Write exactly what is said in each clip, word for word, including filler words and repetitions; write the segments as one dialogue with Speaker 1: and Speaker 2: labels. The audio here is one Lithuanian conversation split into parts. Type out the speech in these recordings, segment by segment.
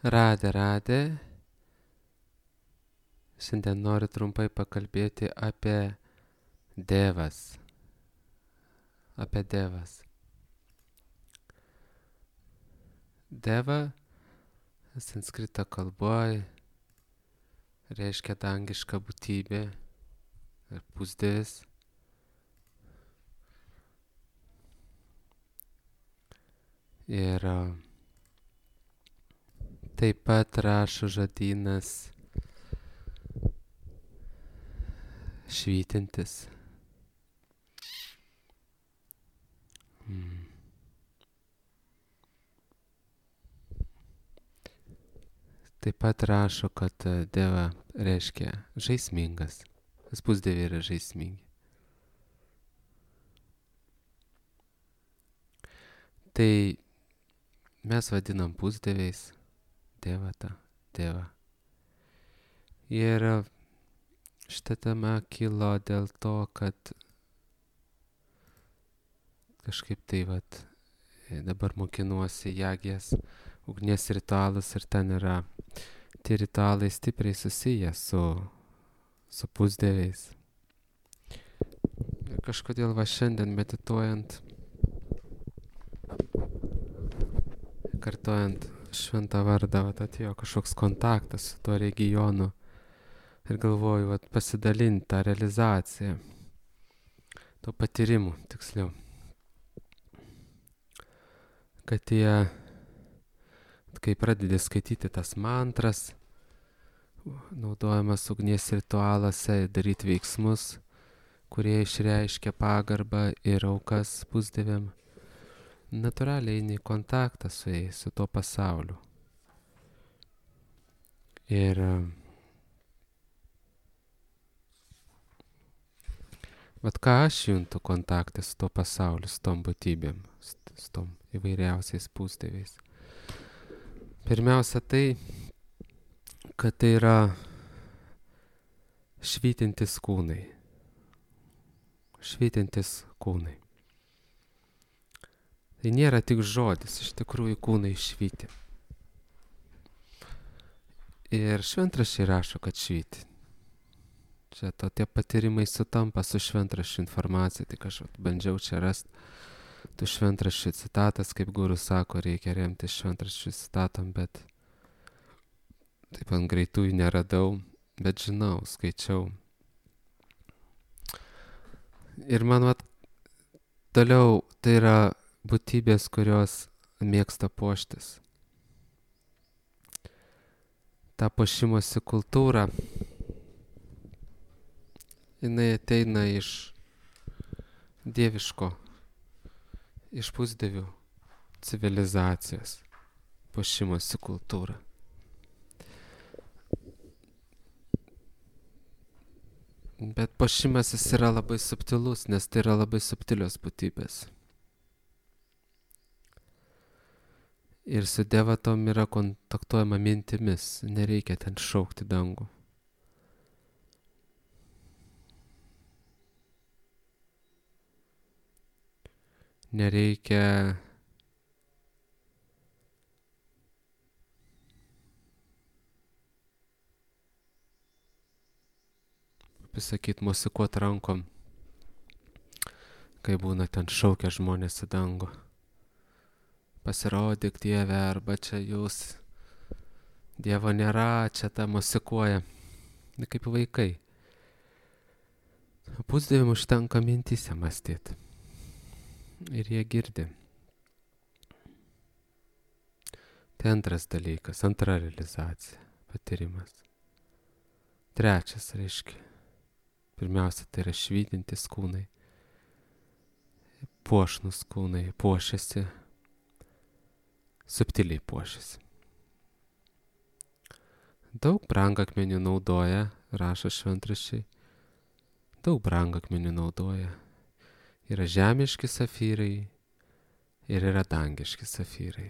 Speaker 1: Radė, radė. Šiandien noriu trumpai pakalbėti apie devas. Apie devas. Deva sanskrito kalboj reiškia dangiška būtybė ir pusdievis. Ir taip pat rašo žodynas švytintis. Hmm. Taip pat rašo, kad deva reiškia žaismingas. Vis pusdieviai yra žaismingi. Tai mes vadinam pusdieviais devata, deva. Ir šita tema kilo dėl to, kad kažkaip tai vat dabar mokinuosi jagės ugnies ritualus ir ten yra tie ritualai stipriai susiję su, su pusdieviais. Ir kažkodėl va šiandien medituojant, kartojant šventą vardą, vat atėjo kažkoks kontaktas su tuo regionu ir galvoju, vat pasidalinti tą realizaciją, to patyrimų, tiksliau. Kad tie, kai pradedi skaityti tas mantras, naudojamas ugnies ritualuose, daryti veiksmus, kurie išreiškia pagarbą ir aukas pusdieviam, natūraliai eini į kontaktą su jais, su tuo pasauliu. Ir vat ką aš juntu kontaktą su tuo pasauliu, su tom būtybėm, su tom įvairiausiais pusdieviais. Pirmiausia tai, kad tai yra švytintis kūnai. Švytintis kūnai. Tai nėra tik žodis, iš tikrųjų kūnai švyti. Ir šventraščiai rašo, kad švyti. Čia to tie patyrimai sutampa su šventraščių informacija, tik aš bandžiau čia rasti tų šventraščių citatas, kaip guru sako, reikia remti šventraščių citatom, bet taip ant greitųjų neradau, bet žinau, skaičiau. Ir man vat toliau tai yra būtybės, kurios mėgsta puoštis. Ta puošimosi kultūra, jinai ateina iš dieviško, iš pusdievių civilizacijos, puošimosi kultūra. Bet puošimasis yra labai subtilus, nes tai yra labai subtilios būtybės. Ir su devatom yra kontaktuojama mintimis, nereikia ten šaukti dangų. Nereikia pasakyti, mosikuot rankom, kai būna ten šaukia žmonės į dangų. Pasirodyk Dieve, arba čia jūs, Dievo nėra, čia ta mosikuoja. Ne kaip vaikai. Pusdieviam užtenka mintyse mąstyti. Ir jie girdi. Tai antras dalykas, antra realizacija, patyrimas. Trečias, reiškia. Pirmiausia, tai yra švytintis kūnai. Puošnus kūnai, puošiasi, subtiliai puošiasi. Daug brangakmenių naudoja, rašo šventraščiai. Daug brangakmenių naudoja. Yra žemiški safyrai ir yra dangiški safyrai.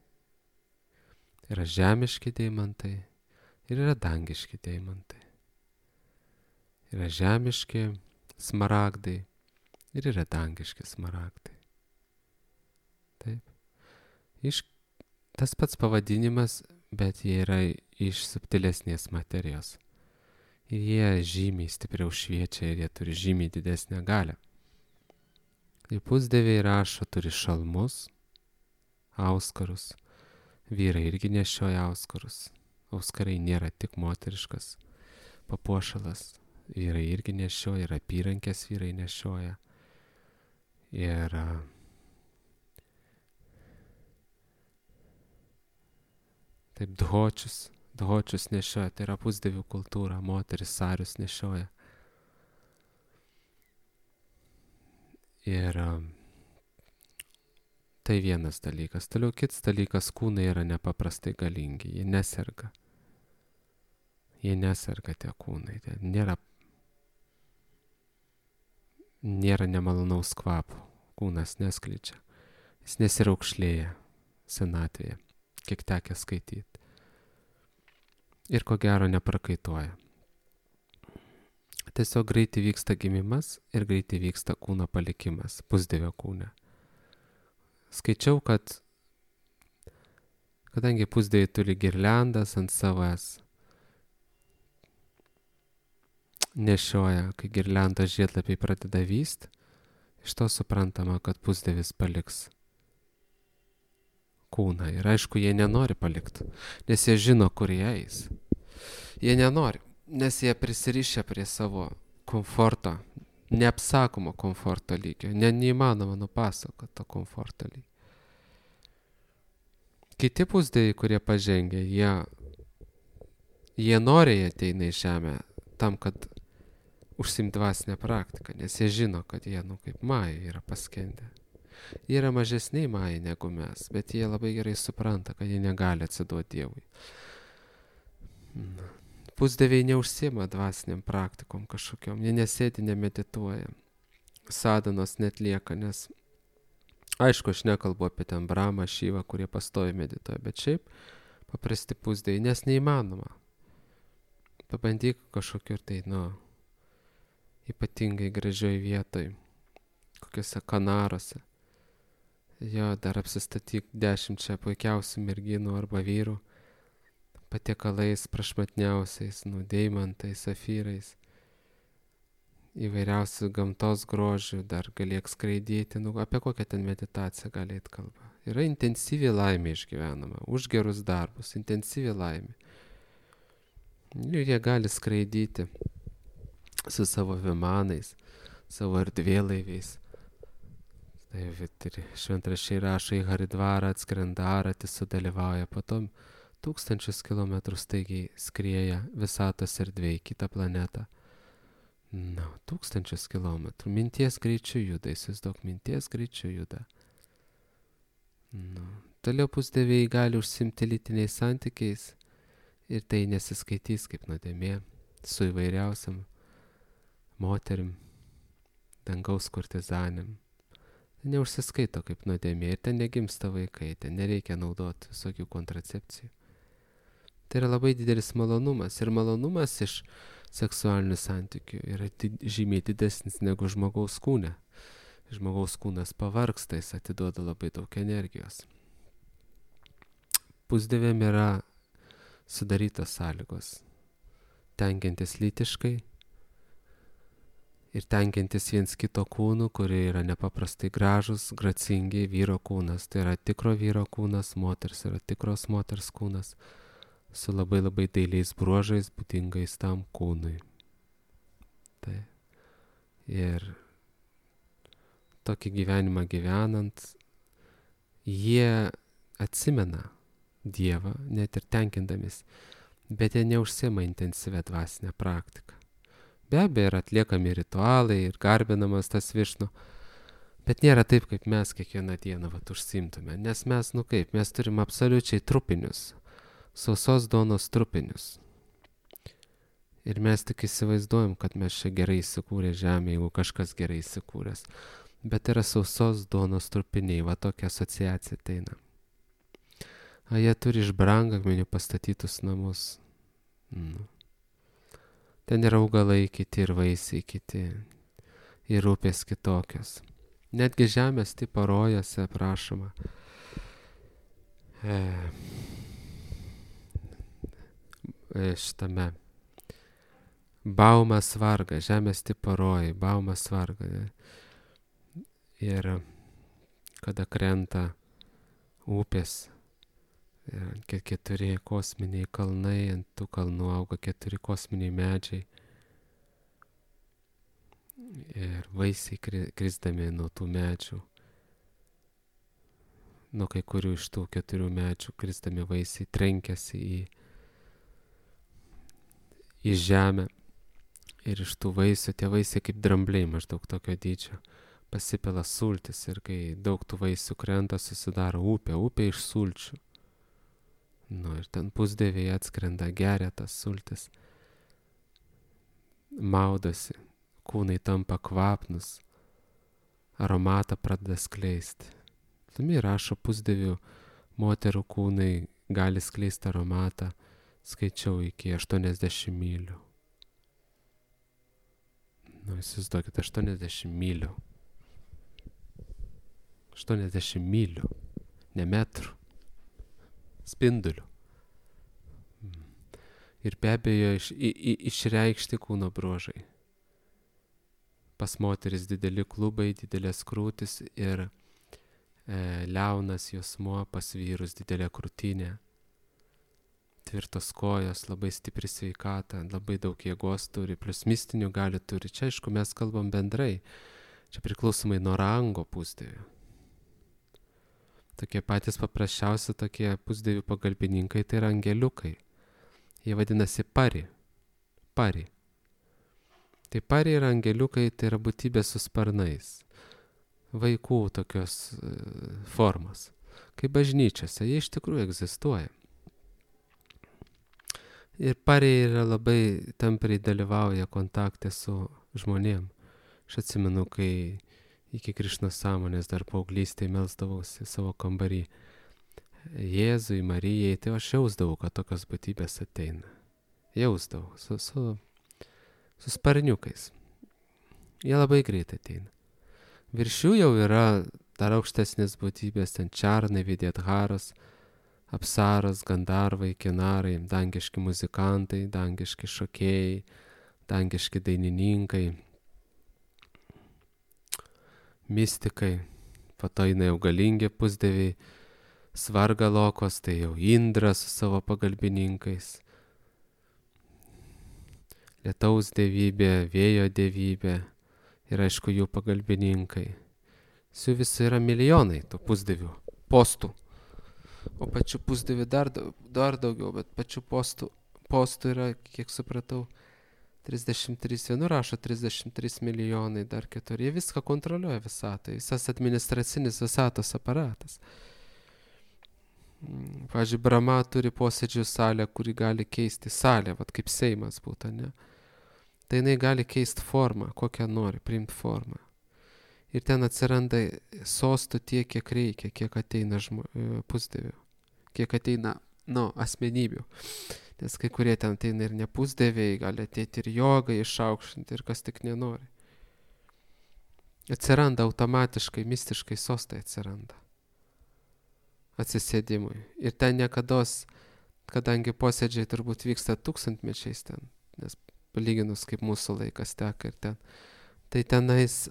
Speaker 1: Yra žemiški deimantai ir yra dangiški deimantai. Yra žemiški smaragdai ir yra dangiški smaragdai. Taip. Iš, tas pats pavadinimas, bet jie yra iš subtilesnės materijos. Ir jie žymiai stipriau šviečia ir jie turi žymiai didesnę galią. Ir pusdieviai rašo, turi šalmus, auskarus. Vyrai irgi nešioja auskarus. Auskarai nėra tik moteriškas papuošalas. Vyrai irgi nešioja, ir apyrankės vyrai nešioja. Ir taip dhočius, dhočius nešioja, tai yra pusdievių kultūra, moteris sarius nešioja. Ir tai vienas dalykas. Toliau kitas dalykas, kūnai yra nepaprastai galingi, jie neserga. Jie neserga tie kūnai, tai nėra, nėra nemalonaus kvapo, kūnas neskleidžia, jis nesiraukšlėja senatvėje, kiek tekę skaityti. Ir ko gero neprakaituoja. Tiesiog greitai vyksta gimimas ir greitai vyksta kūno palikimas, pusdievio kūne. Skaičiau, kad kadangi pusdieviai turi girliandas ant savęs, nešioja, kai girliandos žiedlapiai pradeda vyst, iš to suprantama, kad pusdievis paliks kūną. Ir aišku, jie nenori palikti, nes jie žino, kur jie eis. Jie nenori, nes jie prisirišę prie savo komforto, neapsakomo komforto lygio. Ne, neįmanoma nupasakoti to komforto lygio. Kiti pusdieviai, kurie pažengia, jie, jie nori, jie ateina į žemę tam, kad užsiimti dvasinę praktiką, nes jie žino, kad jie, nu, kaip majai yra paskendę. Jie yra mažesniai majai negu mes, bet jie labai gerai supranta, kad jie negali atsiduoti Dievui. Pusdieviai neužsiima dvasiniam praktikom kažkokiom, jie nesėdi, nemedituoja, sadanos netlieka, nes aišku, aš nekalbu apie ten Bramą, Šyvą, kurie pastovi medituoja, bet šiaip paprasti pusdieviai, nes neįmanoma. Pabandyk kažkokiu tai, nu, ypatingai gražioj vietoj, kokiuose Kanaruose. Jo, dar apsistatyk dešimčia puikiausių merginų arba vyrų, patiekalais prašmatniausiais, nu, deimantais, safyrais, įvairiausių gamtos grožių, dar galėk skraidyti, nu, apie kokią ten meditaciją galėt kalba. Yra intensyvi laimė išgyvenama, už gerus darbus, intensyvi laimė. Ir jie gali skraidyti su savo vimanais, savo erdvėlaiviais. Tai ir šventraščiai rašo, į Haridvarą atskrenda Aratis, sudalyvauja, po to tūkstančius kilometrų staigiai skrieja visatos erdvėj, kitą planetą. Na, tūkstančius kilometrų. Minties greičiu juda, įsivaizduok, minties greičiu juda. Nu, toliau pusdieviai gali užsiimti lytiniais santykiais ir tai nesiskaitys kaip nuodėmė su įvairiausiam moterim, dangaus kurtizanėm. Neužsiskaito kaip nuodėmė ir ten negimsta vaikai, ten nereikia naudoti visokių kontracepcijų. Tai yra labai didelis malonumas ir malonumas iš seksualinių santykių yra did, žymiai didesnis negu žmogaus kūne. Žmogaus kūnas pavargsta, jis atiduoda labai daug energijos. Pusdieviam yra sudarytos sąlygos tenkintis lytiškai ir tenkintis viens kito kūnų, kurie yra nepaprastai gražus, gracingi vyro kūnas. Tai yra tikro vyro kūnas, moters yra tikros moters kūnas, su labai labai dailiais bruožais, būdingais tam kūnui. Tai. Ir tokį gyvenimą gyvenant, jie atsimena Dievą, net ir tenkindamis, bet jie neužsiima intensyvę dvasinę praktiką. Be abejo, yra atliekami ritualai ir garbinamas tas Višnu, bet nėra taip, kaip mes kiekvieną dieną vat užsiimtume, nes mes, nu kaip, mes turim absoliučiai trupinius, sausos duonos trupinius. Ir mes tik įsivaizduojam, kad mes čia gerai įsikūrė žemė, jeigu kažkas gerai įsikūręs. Bet yra sausos duonos trupiniai, va tokia asociacija ateina. A jie turi iš brangakmenių pastatytus namus. Nu. Ten yra augalai kiti ir vaisiai kiti, ir upės kitokios. Netgi žemės tipo rojose aprašoma. E, e, šitame. Baumas varga, žemės tipo rojai, baumas varga. Ir kada krenta upės, keturi kosminiai kalnai, ant tų kalnų auga keturi kosminiai medžiai. Ir vaisiai krisdami nuo tų medžių, nuo kai kurių iš tų keturių medžių krisdami vaisiai trenkiasi į, į žemę. Ir iš tų vaisių, tie vaisiai kaip drambliai maždaug tokio dydžio, pasipila sultis. Ir kai daug tų vaisių krenta, susidaro upė, upė iš sulčių. Nu, ir ten pusdieviai atskrenda, geria tas sultis, maudosi, kūnai tampa kvapnus, aromatą pradeda skleisti. Tumi rašo, pusdievių moterų kūnai gali skleisti aromatą, skaičiau, iki aštuoniasdešimt mylių. Nu, įsivaizduokit, aštuoniasdešimt mylių. aštuoniasdešimt mylių, ne metrų. Spindulių. Ir be abejo iš, i, i, išreikšti kūno bruožai. Pas moteris dideli klubai, didelės krūtis ir e, liaunas juosmuo, pas vyrus didelė krūtinė, tvirtos kojos, labai stipri sveikata, labai daug jėgos turi, plus mistinių gali turi. Čia aišku mes kalbam bendrai, čia priklausomai nuo rango pusdievių. Tokie patys paprasčiausi tokie pusdievių pagalbininkai, tai yra angeliukai. Jie vadinasi pari. Pari. Tai pari yra angeliukai, tai yra būtybės su sparnais. Vaikų tokios uh, formos. Kaip bažnyčiose, jie iš tikrųjų egzistuoja. Ir pariai yra labai tampriai dalyvauja kontakte su žmonėm. Aš atsimenu, kai iki Krišnos sąmonės dar paauglystėje melsdavausi savo kambarį Jėzui, Marijai, tai aš jausdavau, kad tokios būtybės ateina. Jausdavau su, su, su sparniukais. Jie labai greitai ateina. Virš jų jau yra dar aukštesnės būtybės, ten čarnai, vidėtharas, apsaras, gandarvai, kinarai, dangiški muzikantai, dangiški šokėjai, dangiški dainininkai, mistikai, po to eina jau galingi pusdieviai, svargalokos, tai jau Indra su savo pagalbininkais, lietaus dievybė, vėjo dievybė ir aišku jų pagalbininkai. Su visų yra milijonai tų pusdievių, postų. O pačių pusdievių dar, dar daugiau, bet pačių postų, postų yra, kiek supratau, trisdešimt trys, vienur rašo trisdešimt trys milijonai, dar kitur. Jie viską kontroliuoja visatą, visas administracinis visatos aparatas. Pavyzdžiui, Brahma turi posėdžių salę, kuri gali keisti salę, vat kaip Seimas būtų, ne? Tai jinai gali keisti formą, kokią nori, priimti formą. Ir ten atsiranda sostų tiek, kiek reikia, kiek ateina žmo, pusdievių, kiek ateina, nu, asmenybių. Nes kai kurie ten ateina ir ne pusdieviai, gali ateiti ir jogai išaukštinti ir kas tik nenori. Atsiranda automatiškai, mistiškai sostai atsiranda. Atsisėdimui. Ir ten niekados, kadangi posėdžiai turbūt vyksta tūkstantmečiais ten, nes palyginus kaip mūsų laikas teka ir ten, tai tenais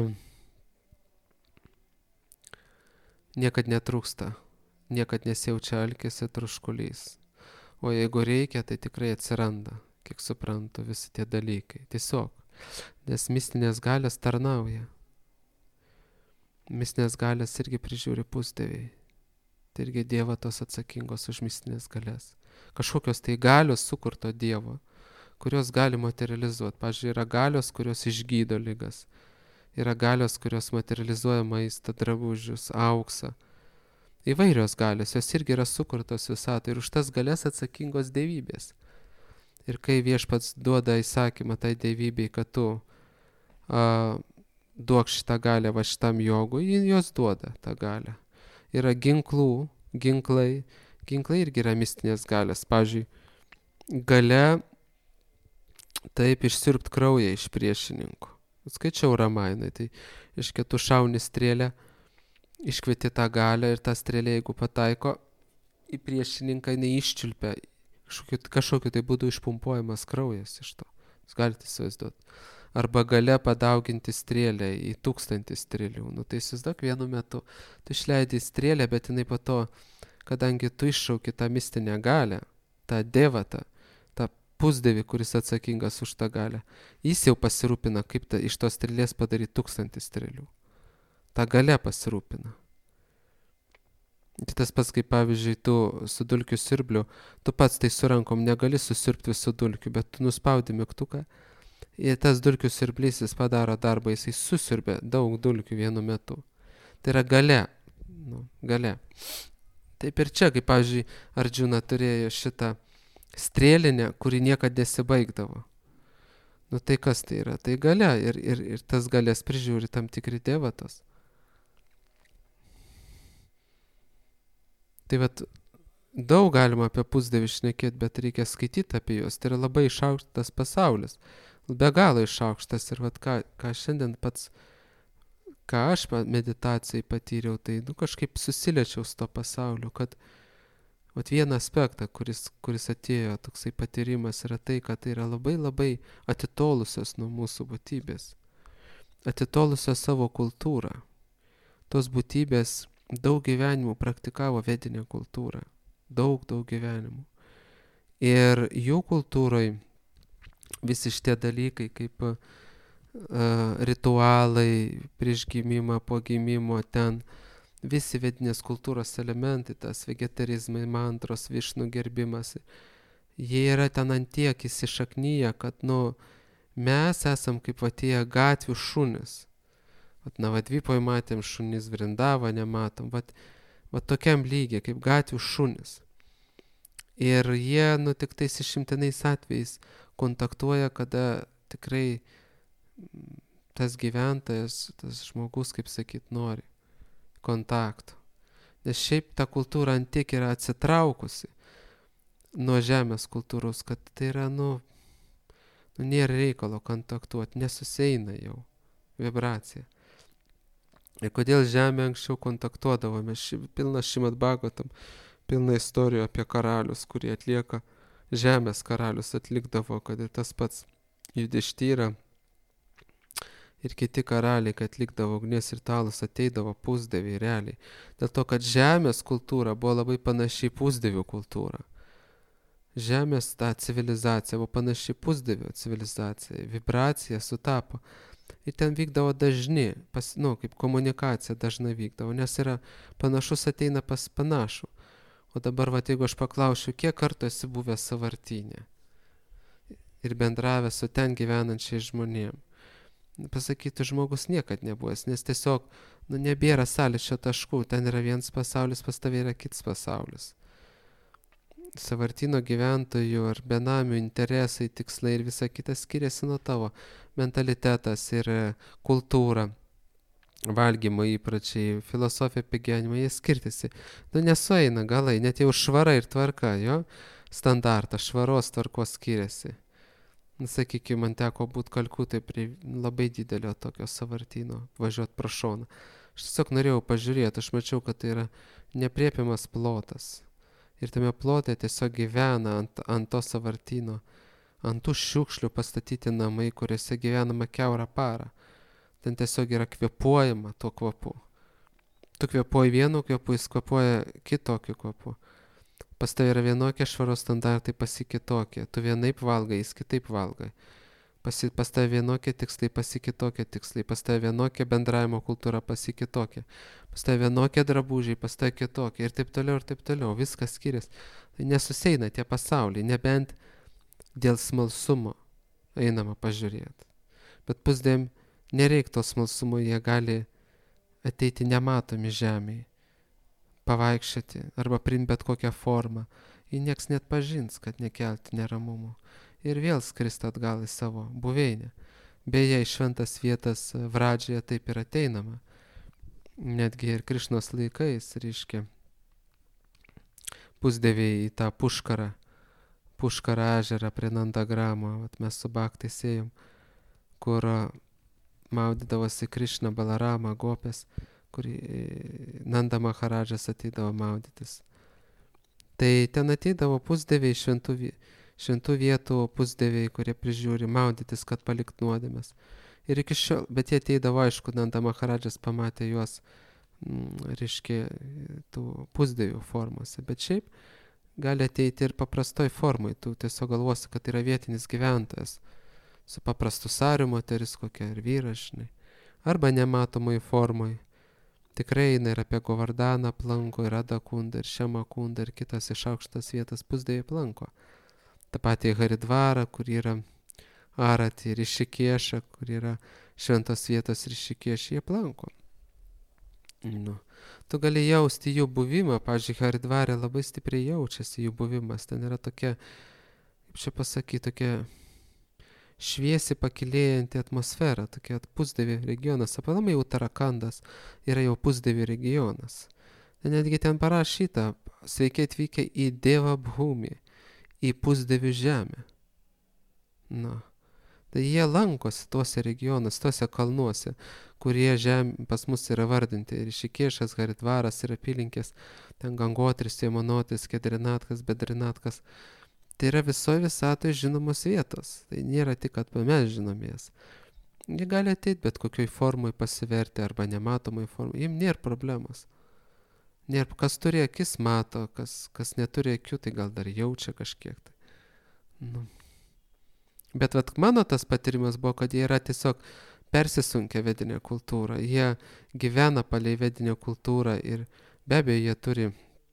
Speaker 1: niekad netrūksta, niekad nesijaučia alkis ir troškulys. O jeigu reikia, tai tikrai atsiranda, kiek suprantu, visi tie dalykai. Tiesiog, nes mistinės galios tarnauja. Mistinės galios irgi prižiūri pusdieviai. Tai irgi Dievo tos atsakingos už mistinės galias. Kažkokios tai galios sukurto Dievo, kurios gali materializuoti. Pavyzdžiui, yra galios, kurios išgydo ligas. Yra galios, kurios materializuoja maistą, drabužius, auksą. Įvairios galios, jos irgi yra sukurtos visatai ir už tas galias atsakingos dievybės. Ir kai viešpats duoda įsakymą tai dievybei, kad tu a, duok šitą galę va šitam jogui, jos duoda tą galę. Yra ginklų, ginklai, ginklai irgi yra mistinės galios. Pavyzdžiui, galia taip išsiurbt kraują iš priešininkų. Skaičiau Ramainai, tai iškia tu šauni strėlę, iškvieti tą galę ir tą strėlę, jeigu pataiko į priešininką, jinai iščiulpia kažkokiu, kažkokiu tai būdu išpumpuojamas kraujas iš to. Jūs galite įsivaizduoti. Arba gale padauginti strėlę į tūkstantį strėlių. Nu tai įsivaizduok, vienu metu tu išleidai strėlę, bet jinai po to, kadangi tu iššauki tą mistinę galę, tą devatą, tą pusdevį, kuris atsakingas už tą galę, jis jau pasirūpina, kaip ta, iš tos strėlės padaryti tūkstantį strėlių. Ta galia pasirūpina. Tas pats, kaip pavyzdžiui, tu su dulkių siurbliu, tu pats tai su rankom negali susirpti visų dulkių, bet tu nuspaudi mygtuką ir tas dulkių siurblys, jis padaro darbą, jisai susiurbia daug dulkių vienu metu. Tai yra galia. Nu, galia. Taip ir čia, kaip pavyzdžiui, Ardžuna turėjo šitą strėlinę, kuri niekada nesibaigdavo. Nu tai kas tai yra? Tai galia ir, ir, ir tas galės prižiūri tam tikri devatos. Tai vat, daug galima apie pusdevį šnekėti, bet reikia skaityti apie juos. Tai yra labai išaukštas pasaulis. Be galo išaukštas. Ir vat, ką, ką šiandien pats, ką aš meditacijai patyriau, tai nu, kažkaip susiliečiau su to pasauliu, kad vat, vieną aspektą, kuris, kuris atėjo, toksai patyrimas, yra tai, kad tai yra labai labai atitolusios nuo mūsų būtybės. Atitolusios savo kultūrą. Tos būtybės daug gyvenimų praktikavo vedinę kultūrą. Daug, daug gyvenimų. Ir jų kultūroje visi šitie dalykai, kaip uh, ritualai prieš gimimą, po gimimo, ten visi vedinės kultūros elementai, tas vegetarizmai, mantros, višnų gerbimas, jie yra ten antiek įsišaknyje, kad, nu, mes esam kaip va tie gatvių šunis. Vat Navadvipoj matėm šunis, Vrindavą nematom, vat, vat tokiam lygiai, kaip gatvių šunis. Ir jie, nu, tik tais išimtinais atvejais kontaktuoja, kada tikrai tas gyventojas, tas žmogus, kaip sakyt, nori kontaktų. Nes šiaip ta kultūra antiek yra atsitraukusi nuo žemės kultūros, kad tai yra, nu, nu nėra reikalo kontaktuoti, nesusieina jau vibracija. Ir kodėl žemė anksčiau kontaktuodavo, mes ši, pilna Šrimad Bhagavatam, pilna istorijų apie karalius, kurie atlieka, žemės karalius atlikdavo, kad ir tas pats Judištyra ir kiti karaliai, kad atlikdavo ugnies ritualus, ateidavo pusdeviai realiai. Dėl to, kad žemės kultūra buvo labai panaši į pusdevių kultūrą. Žemės ta civilizacija buvo panaši į pusdevių civilizaciją, vibracija sutapo. Ir ten vykdavo dažni, pas, nu, kaip komunikacija dažnai vykdavo, nes yra panašus ateina pas panašų. O dabar, va, jeigu aš paklausiu, kiek kartų esi buvęs sąvartyne ir bendravęs su ten gyvenančiais žmonėm, pasakyti, žmogus niekad nebuvęs, nes tiesiog, nu, nebėra sąlyčio taškų, ten yra vienas pasaulis, pas tavai yra kitas pasaulis. Sąvartyno gyventojų ar benamių interesai, tikslai ir visa kita skiriasi nuo tavo. Mentalitetas ir kultūra, valgymo įpračiai, filosofija apie gyvenimą, jie skirtisi. Nu, nesueina galai, net jau švara ir tvarka, jo, standartas, švaros tvarkos skiriasi. Nu, sakykime, man teko būt Kalkutai prie labai didelio tokio sąvartyno, važiuoti pro šoną. Aš tiesiog norėjau pažiūrėti, aš mačiau, kad tai yra nepriepiamas plotas. Ir tame plote tiesiog gyvena ant, ant to sąvartyno, ant tų šiukšlių pastatyti namai, kuriuose gyvenama kiaurą parą. Ten tiesiog yra kvėpuojama tuo kvapu. Tu kvėpuoji vienu kvapu, jis kvėpuoja kitokiu kvapu. Pas tai yra vienokie švaros standartai, pas jį kitokie. Tu vienaip valgai, jis kitaip valgai. Pas, pas tai vienokie tikslai, pas jį kitokie tikslai. Pas tai vienokia bendravimo kultūra, pas jį kitokia. Pas tai vienokie drabužiai, pas tai kitokie. Ir taip toliau, ir taip toliau. Viskas skiriasi. Tai nesusieina tie pasauliai, nebent dėl smalsumo einama pažiūrėti. Bet pusdėm nereik to smalsumo, jie gali ateiti nematomi žemėje, pavaikščioti arba priimti bet kokią formą. Jį nieks net pažins, kad nekelti neramumų. Ir vėl skristi atgal į savo buveinę. Beje, į šventas vietas Vradžioje taip ir ateinama. Netgi ir Krišnos laikais, reiškia, pusdeviai į tą Puškarą, Puškarą ežerą prie Nandagramo, vat mes su Bhaktais ėjom, kur maudydavosi Krišna, Balarama, Gopės, kur Nanda Maharadžas ateidavo maudytis. Tai ten ateidavo pusdieviai šventų, šventų vietų pusdieviai, kurie prižiūri maudytis, kad palikt nuodėmes. Ir iki šiol, bet jie ateidavo, aišku, Nanda Maharadžas pamatė juos, mm, reiškia, tų pusdievių formose. Bet šiaip gali ateiti ir paprastoj formai, tu tiesiog galvosi, kad yra vietinis gyventojas, su paprastu sariu moteris kokia ir vyras, žinai, arba nematomai formai. Tikrai eina ir apie Govardaną aplanko, ir Adakundą, ir Šemakundą, ir kitas iš aukštas vietas pusdieviai aplanko. Ta pati Haridvarą, kur yra Arati, ir Rišikėšą, kur yra šventos vietos Rišikėšą, jie aplanko. Nu. Tu gali jausti jų buvimą, pavyzdžiui, Haridvarė labai stipriai jaučiasi jų buvimas, ten yra tokia, kaip čia pasakyti, tokia šviesi pakilėjanti atmosfera, tokia pusdievių regionas, aplamai Utarakandas yra jau pusdievių regionas. Netgi ten parašyta, sveiki atvykę į Devabhumi, į pusdievių žemę. Na, tai jie lankosi tuose regionuose, tuose kalnuose, kurie žem, pas mus yra vardinti. Rišikėšas, Haridvaras ir apylinkės, ten Gangotris, Jamunotis, Kedrinatkas, Bedrinatkas. Tai yra visoje visatoje žinomos vietos. Tai nėra tik, kad mes žinomės. Jie gali ateiti bet kokioj formai pasiverti arba nematomai formai. Jiem nėra problemos. Nėra, kas turi akis mato, kas, kas neturi akių, tai gal dar jaučia kažkiek. Tai. Nu. Bet vat, mano tas patyrimas buvo, kad jie yra tiesiog persisunkę vedinę kultūrą. Jie gyvena palei vedinę kultūrą ir be abejo jie turi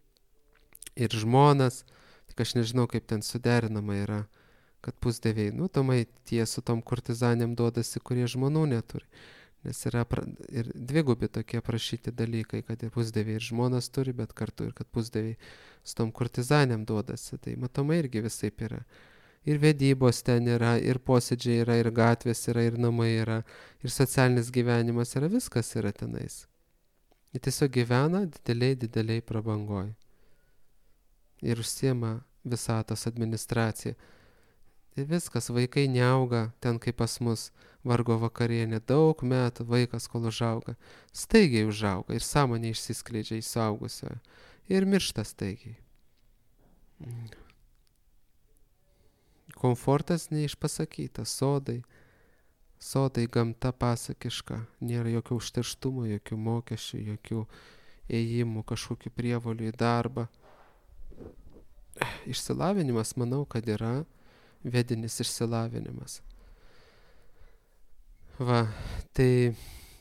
Speaker 1: ir žmonas. Tik aš nežinau, kaip ten suderinama yra, kad pusdieviai, nu, tomai tie su tom kurtizanėm duodasi, kurie žmonų neturi. Nes yra pra, ir dvigubi tokie prašyti dalykai, kad ir pusdieviai ir žmonas turi, bet kartu ir kad pusdieviai su tom kurtizanėm duodasi. Tai matomai irgi visaip yra. Ir vedybos ten yra, ir posėdžiai yra, ir gatvės yra, ir namai yra, ir socialinis gyvenimas yra, viskas yra tenais. Jie tiesiog gyvena dideliai, dideliai prabangoj. Ir užsiema visatos administracija. Tai viskas, vaikai neauga ten kaip pas mus vargo vakarienė, daug metų vaikas kol užauga, staigiai užauga ir sąmonė išsiskleidžia į suaugusiojo ir miršta staigiai. Komfortas neišpasakytas, sodai, sodai gamta pasakiška, nėra jokio užterštumo, jokių mokesčių, jokių ėjimų, kažkokių prievolių į darbą. Išsilavinimas, manau, kad yra vedinis išsilavinimas. Va, tai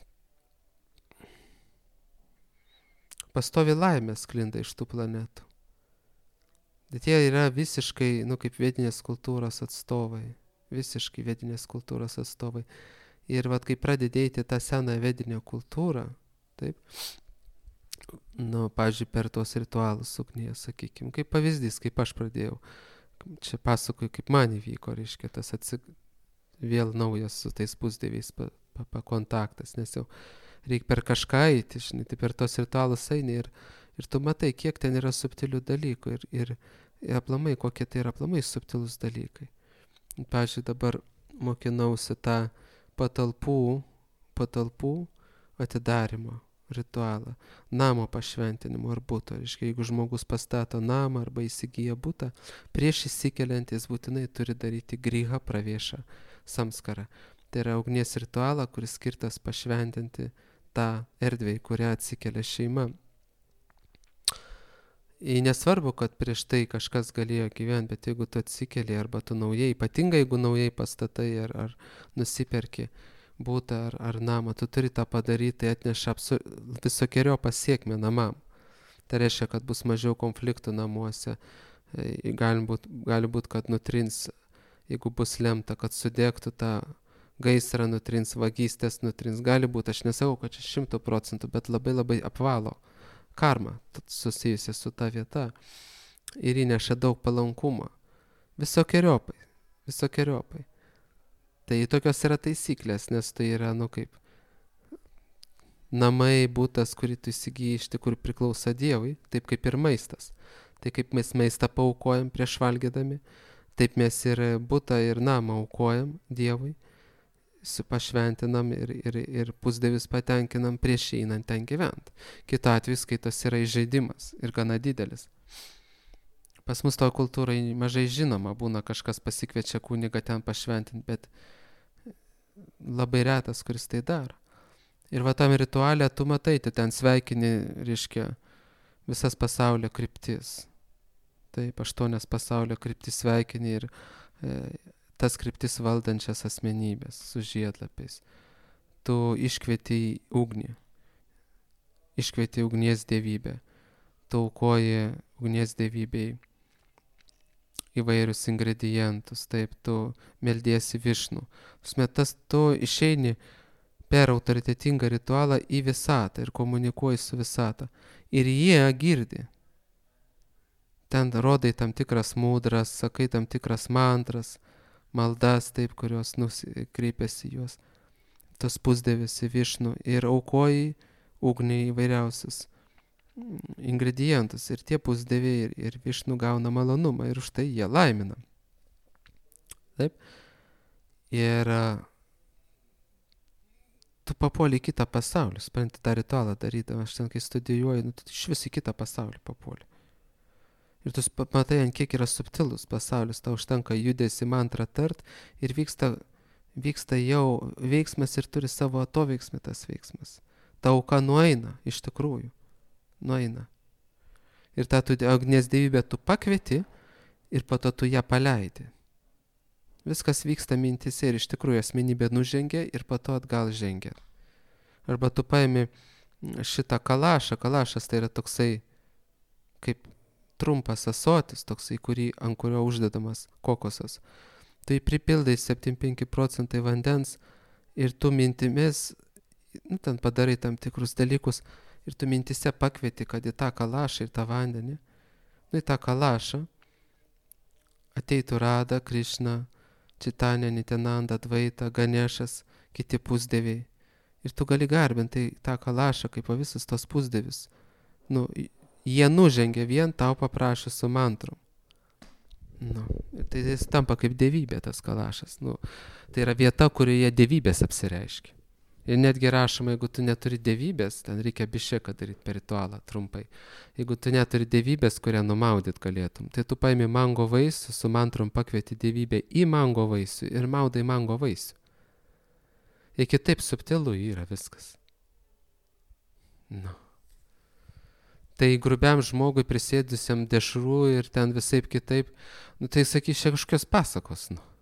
Speaker 1: pastovi laimė sklinda iš tų planetų. Bet jie yra visiškai, nu, kaip vedinės kultūros atstovai. Visiškai vedinės kultūros atstovai. Ir vat, kai pradedėti tą seną vedinę kultūrą, taip, nu, pavyzdžiui, per tuos ritualus ugnyje, sakykime, kaip pavyzdys, kaip aš pradėjau. Čia pasakoju, kaip man įvyko, reiškia, tas atsig... vėl naujas su tais pusdieviais pa, pa, pa kontaktas, nes jau reikia per kažką eiti, žinai, tai per tos ritualus eini ir, ir tu matai, kiek ten yra subtilių dalykų ir, ir, ir aplamai, kokie tai yra aplamai subtilus dalykai. Pavyzdžiui, dabar mokinausi tą patalpų, patalpų atidarimo ritualą, namo pašventinimo ar būto. Reiškia, jeigu žmogus pastato namą arba įsigyja būtą, prieš įsikeliant jis būtinai turi daryti grįhą praviešą samskarą. Tai yra ugnies ritualą, kuris skirtas pašventinti tą erdvę, į kurią atsikelia šeima. Ir nesvarbu, kad prieš tai kažkas galėjo gyventi, bet jeigu tu atsikeli arba tu naujai, ypatingai jeigu naujai pastatai ar, ar nusiperki būtą ar, ar namą, tu turi tą padaryti, tai atneša apsu, visokiojo pasiekmę namam. Tai reiškia, kad bus mažiau konfliktų namuose. Gali būt, gali būt, kad nutrins, jeigu bus lemta, kad sudegtų tą gaisrą, nutrins vagystės, nutrins. Gali būti, aš nesakau, kad čia šimtų procentų, bet labai labai apvalo karmą susijusią su ta vieta ir įneša daug palankumo. Visokiojopai, visokiojopai. Tai tokios yra taisyklės, nes tai yra, nu kaip, namai, būtas, kurį tu įsigyji iš tikrųjų priklauso Dievui, taip kaip ir maistas. Tai kaip mes maistą paaukojam prieš valgydami, taip mes ir būtą ir namą aukojam Dievui, pašventinam ir, ir, ir pusdievius patenkinam prieš einant ten gyventi. Kitu atveju skaitos yra įžeidimas ir gana didelis. Pas mus to kultūrai mažai žinoma, būna kažkas pasikviečia kunigą ten pašventinti, bet labai retas, kuris tai daro. Ir va tam ritualė tu matai, tu ten sveikini, reiškia, visas pasaulio kryptis. Taip, aštuonias pasaulio kryptis sveikini ir e, tas kryptis valdančias asmenybės su žiedlapiais. Tu iškvieti į ugnį, iškvieti ugnies dievybę, tu aukoji ugnies dievybei įvairius ingredientus, taip, tu meldiesi Višnų. Tas tu išeini per autoritetingą ritualą į visatą ir komunikuoji su visatą. Ir jie girdi. Ten rodai tam tikras mūdras, sakai tam tikras mantras, maldas, taip, kurios kreipiasi juos. Tas pusdievis į Višnų ir aukoji ugniai įvairiausius ingredientus. Ir tie pusdieviai ir, ir Višnų gauna malonumą ir už tai jie laimina. Taip. Ir tu papuoli į kitą pasaulį, supranti, tą ritualą darydama, aš ten kai studijuoju, nu, tu iš vis į kitą pasaulį papuoli. Ir tu matai, ant kiek yra subtilus pasaulis, tau užtenka judesi mantrą tart ir vyksta, vyksta jau veiksmas ir turi savo atoveiksmį tas veiksmas. Ta auka nueina, iš tikrųjų, nueina. Ir tą tu ugnies dievybę tu pakvieti ir po to tu ją paleidi. Viskas vyksta mintise ir iš tikrųjų asmenybė nužengia ir po to atgal žengia. Arba tu paimi šitą kalašą, kalašas tai yra toksai kaip trumpas asotis, toksai, kurį, ant kurio uždedamas kokosas. Tai pripildai septyniasdešimt penki procentai vandens ir tu mintimis, nu, ten padarai tam tikrus dalykus ir tu mintise pakvieti, kad į tą kalašą ir tą vandenį, nu, į tą kalašą ateitų Rada, Krišna, Čitanja, Nityananda, Dvaita, Ganešas, kiti pusdieviai. Ir tu gali garbinti tą kalašą kaip visus tos pusdievius. Nu, jie nužengia vien tau paprašus su mantrom. Nu, tai jis tampa kaip dievybė tas kalašas. Nu, tai yra vieta, kurioje dievybės apsireiškia. Ir netgi rašoma, jeigu tu neturi dievybės, ten reikia bišeką daryti per ritualą trumpai. Jeigu tu neturi dievybės, kurią numaudyt galėtum, tai tu paimi mango vaisių, su mantrom pakvieti dievybę į mango vaisių ir maudai mango vaisių. Ir kitaip subtilu yra viskas. Nu. Tai grubiam žmogui prisėdusiam dešrų ir ten visaip kitaip, nu tai sakys, čia kažkokios pasakos, nu.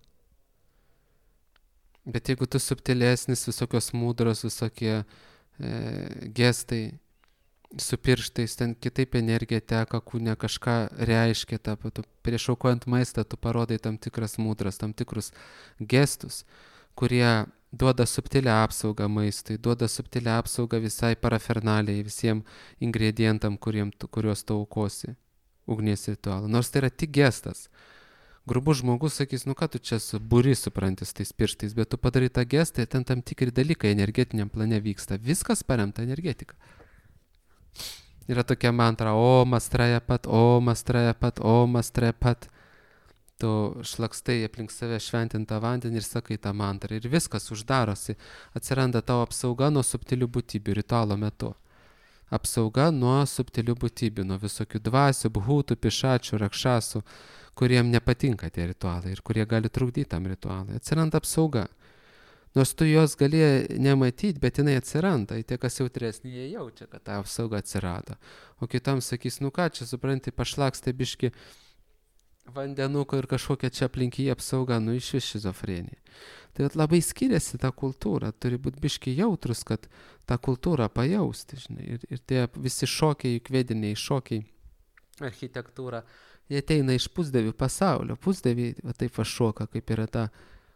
Speaker 1: Bet jeigu tu subtilesnis, visokios mūdros, visokie e, gestai su pirštais, ten kitaip energija teka, kūne kažką reiškia, ta, tu prieš aukojant maistą tu parodai tam tikras mūdras, tam tikrus gestus, kurie duoda subtilę apsaugą maistui, duoda subtilę apsaugą visai parafernaliai, visiems ingredientam, kuriem tu, kuriuos tu aukosi ugnies ritualą. Nors tai yra tik gestas. Grubus žmogus sakys, nu ką tu čia su būri suprantis tais pirštais, bet tu padarai tą gestą, ten tam tikri dalykai energetiniam plane vyksta. Viskas paremta energetika. Yra tokia mantra, omas trajapat, omas trajapat, omas trajapat. Tu šlakstai aplink save šventintą vandenį ir sakai tą mantrą. Ir viskas uždarosi. Atsiranda tavo apsauga nuo subtilių būtybių ritualo metu. Apsauga nuo subtilių būtybių, nuo visokių dvasių, bhutų, pišačių, rakšasų, kuriem nepatinka tie ritualai ir kurie gali trukdyti tam ritualai. Atsiranda apsauga. Nors tu jos gali nematyti, bet jinai atsiranda. Ir tie, kas jautresni, jie jaučia, kad ta apsauga atsirado. O kitam sakys, nu ką čia, supranti, pašlakstai biški vandenuko ir kažkokia čia aplinkyje apsauga, nu iš vis šizofrenija. Tai labai skiriasi ta kultūra, turi būti biški jautrus, kad tą kultūrą pajausti, žinai. Ir, ir tie visi šokiai, kvediniai šokiai, architektūra, jie ateina iš pusdievių pasaulio. Pusdieviai va taip va šoka, kaip yra ta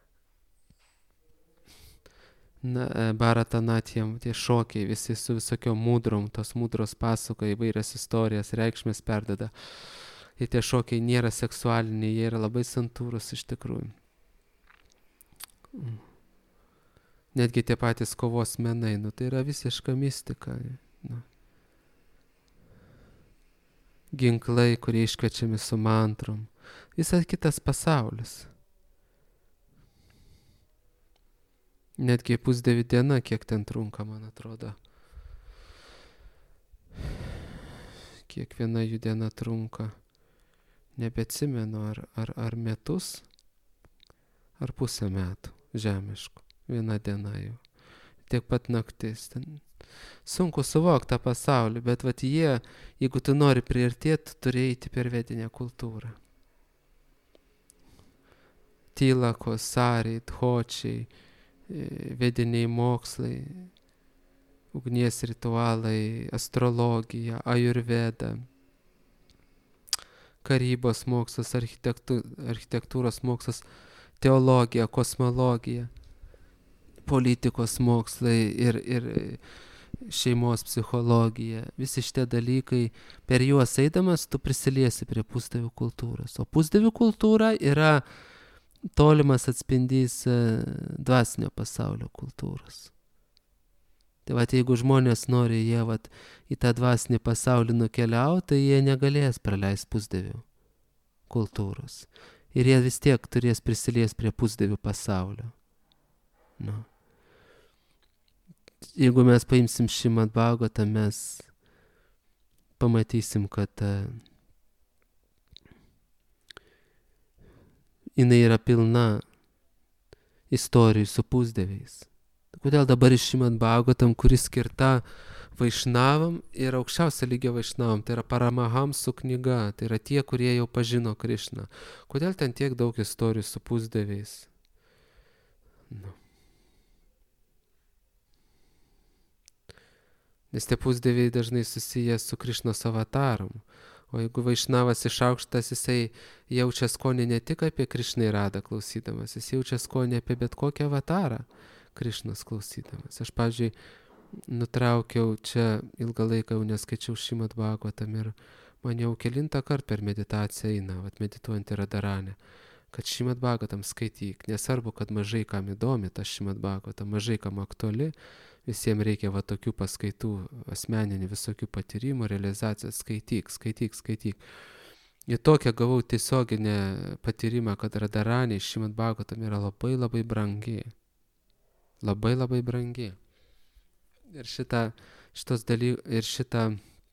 Speaker 1: Bharatanatjam, tie šokiai, visi su visokiom mūdrom, tos mūdros pasakoja įvairias istorijas, reikšmės perdeda. Ir tie šokiai nėra seksualiniai, jie yra labai santūrus iš tikrųjų. Netgi tie patys kovos menai, nu tai yra visiška mistika. Nu. Ginklai, kurie iškvečiami su mantrom. Visas kitas pasaulis. Netgi pusdievių diena, kiek ten trunka, man atrodo. Kiekviena jų diena trunka. nebeatsimenu, ar, ar, ar metus, ar pusę metų žemiškų. Viena diena jau. Tiek pat naktis. Ten sunku suvokti tą pasaulį, bet vat jie, jeigu tu nori priartėti, turi eiti per vedinę kultūrą. Tylakos, sariai, dhočiai, vediniai mokslai, ugnies ritualai, astrologija, ajurveda, karybos mokslas, architektu, architektūros mokslas, teologija, kosmologija, politikos mokslai ir, ir šeimos psichologija. Visi šitie dalykai, per juos eidamas, tu prisiliesi prie pusdievių kultūros. O pusdievių kultūra yra tolimas atspindys dvasinio pasaulio kultūros. Tai vat, jeigu žmonės nori jie vat, į tą dvasinį pasaulį nukeliauti, tai jie negalės praleisti pusdievių kultūros. Ir jie vis tiek turės prisilies prie pusdievių pasaulio. Nu. Jeigu mes paimsim Šrimad Bhagavatą, mes pamatysim, kad uh, jinai yra pilna istorijų su pusdieviais. Kodėl dabar iš Šrimad Bhagavatam, kuris skirta Vaišnavam ir aukščiausio lygio Vaišnavam, tai yra Paramahamsų knyga, tai yra tie, kurie jau pažino Krišną. Kodėl ten tiek daug istorijų su pusdieviais? Nu. Nes tie pusdieviai dažnai susiję su Krišnos avatarom. O jeigu Vaišnavas išaukštas, jisai jaučia skonį ne tik apie Krišną Radą klausydamas, jis jaučia skonį apie bet kokią avatarą Krišnos klausydamas. Aš, pavyzdžiui, nutraukiau čia ilgą laiką, jau neskaičiau Šrimad Bhagavatam ir man jau kelintą kartą per meditaciją eina, vat medituojant į Radharanę, kad Šrimad Bhagavatam skaityk. Nesvarbu, kad mažai kam įdomi tas Šrimad Bhagavatam, mažai kam aktuali, visiems reikia va tokių paskaitų, asmeninių visokių patyrimų, realizacijos, skaityk, skaityk, skaityk. Ir tokią gavau tiesioginę patyrimą, kad Radharanė Šrimad Bhagavatam yra labai labai brangi. Labai labai brangi. Ir šitą, šitos daly, ir šitą,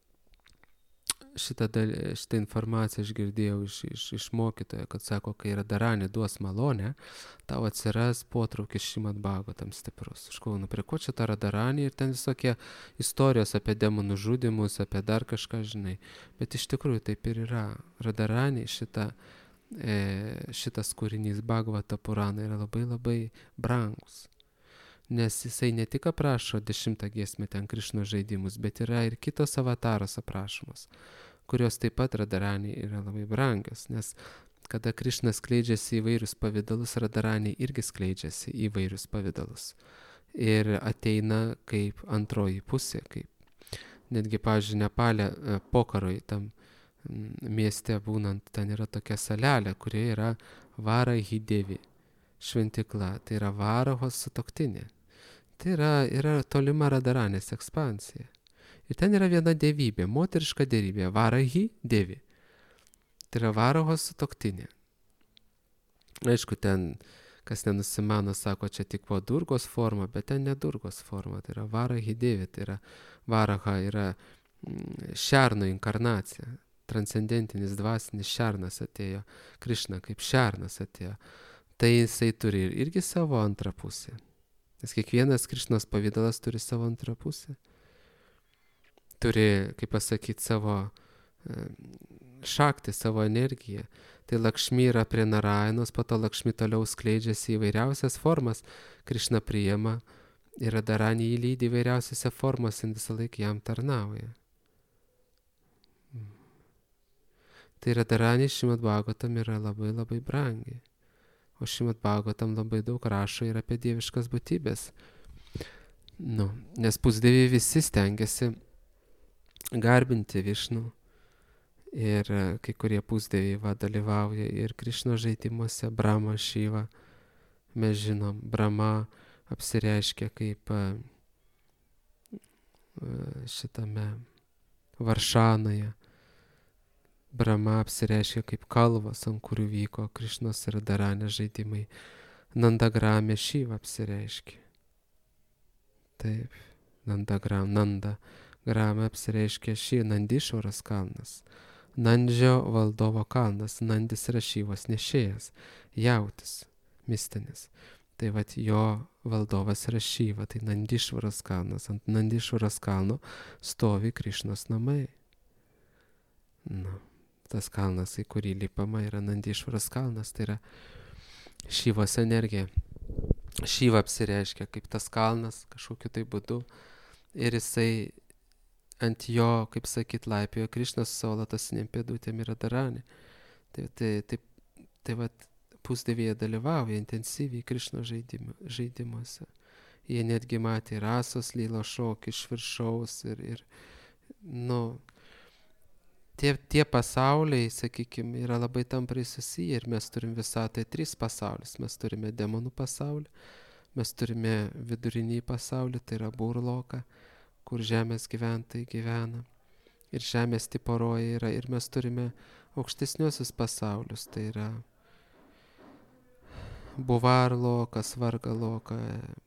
Speaker 1: šitą, daly, šitą informaciją aš girdėjau iš, iš, iš mokytojo, kad sako, kai Radharanė duos malonę, tau atsiras potraukis Šrimad Bhagavatam stiprus. Aš galvoju, nu prie ko čia ta Radharanė ir ten visokie istorijos apie demonų žudymus, apie dar kažką, žinai. Bet iš tikrųjų taip ir yra. Radharanė šita, e, šitas kūrinys Bhagavata Purana yra labai labai brangus. Nes jisai ne tik aprašo dešimtą giesmę ten Krišnos žaidimus, bet yra ir kitos avataros aprašomos, kurios taip pat Radharanė yra labai brangios, nes kada Krišnas skleidžiasi įvairius pavidalus, Radharanė irgi skleidžiasi įvairius pavidalus. Ir ateina kaip antroji pusė, kaip netgi, pavyzdžiui, Nepale Pokaroj, tam mieste būnant, ten yra tokia salelė, kurioje yra Varahi Devi šventikla, tai yra Varahos sutuoktinė. Tai yra, yra tolima Radharanės ekspansija. Ir ten yra viena dievybė, moteriška dievybė, Varahi Devi. Tai yra Varahos sutuoktinė. Aišku, ten, kas nenusimano, sako, čia tik po Durgos forma, bet ten ne Durgos forma, tai yra Varahi Devi, tai yra Varaha, yra šerno inkarnacija. Transcendentinis dvasinis šernas atėjo, Krišna kaip šernas atėjo. Tai jisai turi irgi savo antrą pusę. Nes kiekvienas Krišnos pavidalas turi savo antrą pusę. Turi, kaip pasakyti, savo šaktį, savo energiją. Tai Lakšmi yra prie Narajanos, po to Lakšmi toliau skleidžiasi įvairiausias formas. Krišna priima ir Radharanė jį lydi įvairiausiose formose, visą laiką jam tarnauja. Tai Radharanė Šrimad Bhagavatam yra labai labai brangi. O Šrimad Bhagavatam labai daug rašo ir apie dieviškas būtybės. Nu, nes pusdieviai visi stengiasi garbinti Višnų. Ir kai kurie pusdieviai va, dalyvauja ir Krišnos žaidimuose, Brahma, Šiva. Mes žinom, Brahma apsireiškia kaip šitame Varšanoje. Brahma apsireiškia kaip kalvas, ant kurių vyko Krišnos ir Radharanės žaidimai. Nandagrame Šiva apsireiškia. Taip, Nandagram, Nanda grame apsireiškia šį Nandišvaras kalnas. Nandžio valdovo kalnas. Nandis yra Šyvos nešėjas, jautis mistinis. Tai vat jo valdovas yra Šyva, tai Nandišvaros kalnas. Ant Nandišvaros kalno stovi Krišnos namai. Nu, tas kalnas, į kurį lipama, yra Nandišvaros kalnas, tai yra Šyvos energija. Šyva apsireiškia kaip tas kalnas kažkokiu tai būdu ir jisai ant jo, kaip sakyt, laipiojo Krišnas su savo lotosinėm pėdutėm yra Dharanė. Tai, tai, tai, tai vat pusdievyje dalyvauja intensyviai Krišno žaidimo, žaidimuose. Jie netgi matė rasos lylo šokį iš viršaus ir, ir nu, tie, tie pasauliai, sakykime, yra labai tamprai susiję ir mes turim visatoje tris pasaulius. Mes turime demonų pasaulį, mes turime vidurinį pasaulį, tai yra burloką, kur žemės gyventojai gyvena ir žemės tipo rojai yra, ir mes turime aukštesniuosius pasaulius, tai yra Buvarloka, Svargaloka,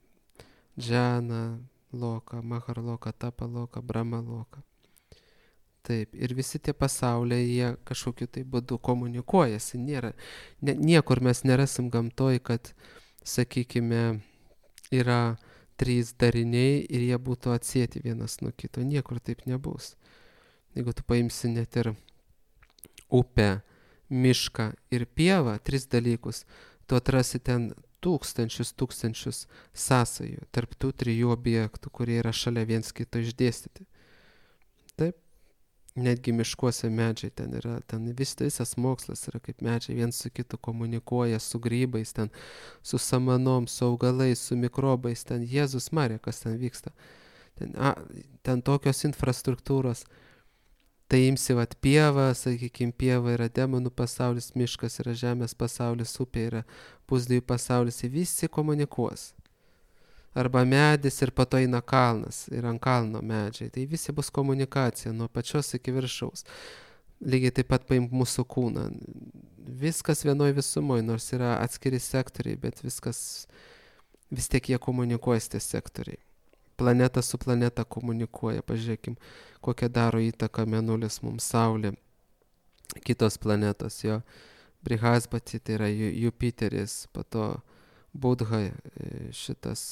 Speaker 1: Džana loka, Maharloka, Tapaloka, Brahmaloka. Taip, ir visi tie pasauliai, jie kažkokiu tai būdu komunikuojasi. Nėra, ne, niekur mes nerasim gamtoj, kad, sakykime, yra trys dariniai ir jie būtų atsieti vienas nuo kito. Niekur taip nebus. Jeigu tu paimsi net ir upę, mišką ir pievą, tris dalykus, tu atrasi ten tūkstančius, tūkstančius sąsajų tarp tų trijų objektų, kurie yra šalia viens kito išdėstyti. Taip, netgi miškuose medžiai ten yra, ten vis, visas mokslas yra kaip medžiai viens su kitu komunikuoja, su grybais, ten, su samanom, su augalais, su mikrobais, ten Jėzus Marija, kas ten vyksta. Ten, a, ten tokios infrastruktūros. Tai imsi vat pievą, sakykime, pieva yra demonų pasaulis, miškas yra žemės pasaulis, upė yra pusdievių pasaulis, visi komunikuos. Arba medis ir po to eina kalnas ir ant kalno medžiai. Tai visi bus komunikacija nuo pačios iki viršaus. Lygiai taip pat paimk mūsų kūną. Viskas vienoj visumoj, nors yra atskiri sektoriai, bet viskas, vis tiek jie komunikuoja tie sektoriai. Planeta su planeta komunikuoja, pažiūrėkim, kokią daro įtaką Mėnulis mums, Saulė, kitos planetos, jo Brihaspati, tai yra Jupiteris, po to Budha, šitas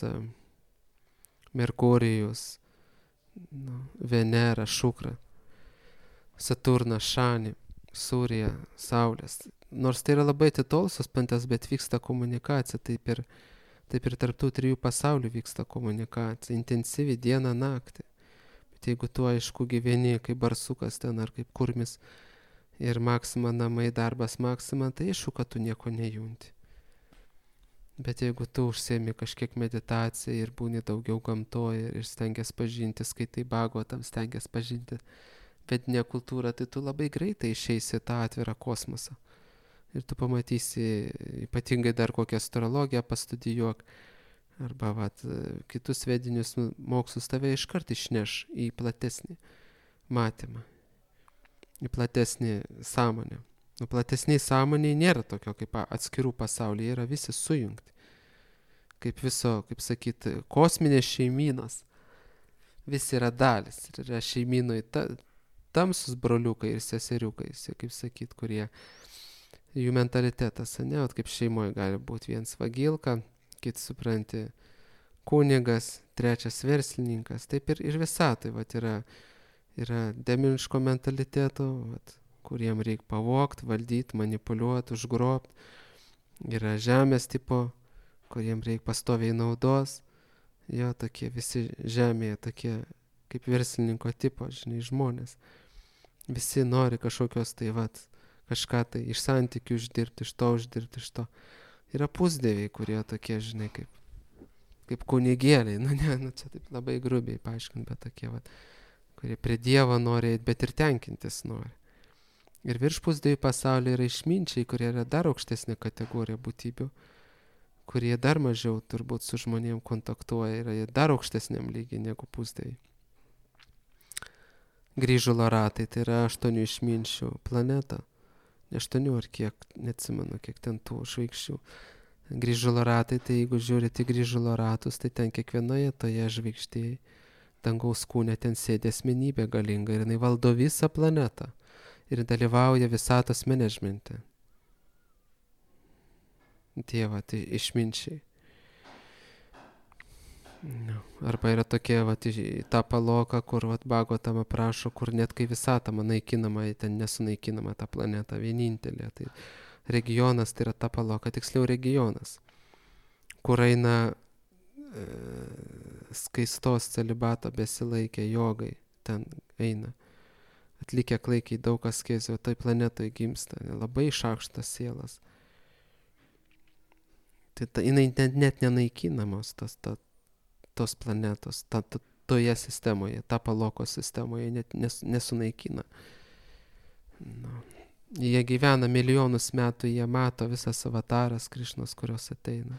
Speaker 1: Merkurijus, nu, Venera, Šukra, Saturnas, Šani, Surija, Saulės. Nors tai yra labai atitolusios planetos, bet vyksta komunikacija, taip ir Taip ir tarp tų trijų pasaulių vyksta komunikacija, intensyvi dieną naktį. Bet jeigu tu, aišku, gyveni kaip barsukas ten ar kaip kurmis ir Maksima namai, darbas Maksima, tai aišku, kad tu nieko nejunti. Bet jeigu tu užsiemi kažkiek meditaciją ir būni daugiau gamtoje ir stengias pažinti, skaitai Bhagavatam, stengias pažinti vedinę kultūrą, tai tu labai greitai išeisi tą atvirą kosmosą. Ir tu pamatysi, ypatingai dar kokią astrologiją pastudijuok, arba vat, kitus vedinius mokslus tave iškart išneš į platesnį matymą, į platesnį sąmonę. Nu, platesniai sąmonėje nėra tokio kaip atskirų pasaulyje, yra visi sujungti. Kaip viso, kaip sakyt, kosminės šeimynos. Visi yra dalis. Ir yra šeimynoj ta, tamsus broliukai ir seseriukai, kaip sakyt, kurie jų mentalitetas, ne, ot kaip šeimoje gali būti viens vagilka, kit supranti kunigas, trečias verslininkas, taip ir, ir visatoj, vat yra, yra demoniško mentaliteto, vat, kuriem reikia pavogti, valdyti, manipuliuoti, užgrobti, yra žemės tipo, kuriem reikia pastoviai naudos, jo tokie visi žemėje, tokie kaip verslininko tipo, žinai, žmonės, visi nori kažkokios tai vat, kažką tai iš santykių uždirbti, iš to uždirbti, iš to. Yra pusdieviai, kurie tokie, žinai, kaip, kaip kunigėliai, nu ne, nu čia taip labai grubiai paaiškint, bet tokie, vat, kurie prie Dievo nori eit, bet ir tenkintis nori. Ir virš pusdievių pasaulyje yra išminčiai, kurie yra dar aukštesnė kategorija būtybių, kurie dar mažiau turbūt su žmonėm kontaktuoja, yra dar aukštesniam lygiai negu pusdieviai. Grįžulo ratai, tai yra aštuonių išminčių planeta. Aštuonių ar kiek, neatsimenu, kiek ten tų žvaigždžių. Grįžulo ratai, tai jeigu žiūrite grįžulo ratus, tai ten kiekvienoje toje žvaigždėje dangaus kūne ten sėdi asmenybė galinga ir jinai valdo visą planetą. ir dalyvauja visatos menedžmente. Tie va, tai išminčiai. No. Arba yra tokie va, ta paloka, kur va, Bhagavatam aprašo, kur net kai visatama naikinama, ten nesunaikinama ta planeta vienintelė. Tai regionas tai yra ta paloka, tiksliau regionas, kur eina e, skaistos celibato besilaikę jogai, ten eina. Atlikę klaikiai daug askezių, tai planetoje gimsta, labai šaukštas sielas. Tai ta, jinai net, net nenaikinamos tos, ta, tos planetos, ta, ta, toje sistemoje, ta paloko sistemoje net nes, nesunaikina. No. Jie gyvena milijonus metų, jie mato visas avataras Krišnos, kurios ateina.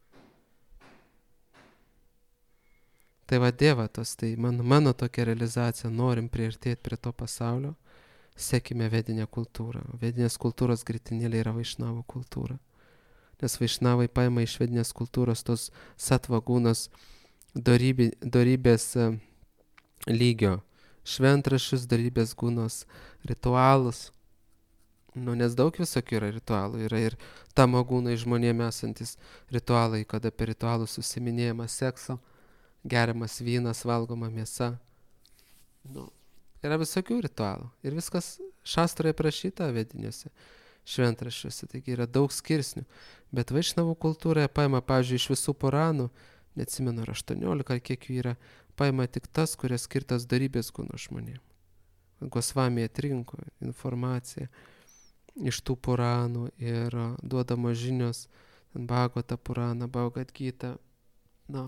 Speaker 1: Tai va dievatos, tai mano, mano tokia realizacija, norim priartėti prie to pasaulio, sekime vedinę kultūrą. Vedinės kultūros gritinėlė yra Vaišnavų kultūra. Nes Vaišnavai paima iš vedinės kultūros tos satvagūnos dorybė, dorybės lygio, šventraščius, dorybės gūnos, ritualus. Nu, nes daug visokių yra ritualų. Yra ir tamagūnai žmonėm esantis ritualai, kada per ritualus susiminėjimas sekso, geriamas vynas, valgoma mėsa. Nu, yra visokių ritualų. Ir viskas šastroje prašyta vedinėse, šventraščiuose. Taigi yra daug skirsnių. Bet Vaišnavų kultūroje paima, pavyzdžiui, iš visų Puranų, neatsimenu, ar aštuoniolika, ar kiek jų yra, paima tik tas, kurias skirtas dorybės gūno žmonėm. Gosvami atrinko informaciją iš tų Puranų ir duodamos žinios, Bhagavata Purana, Bhagavad Gita, nu,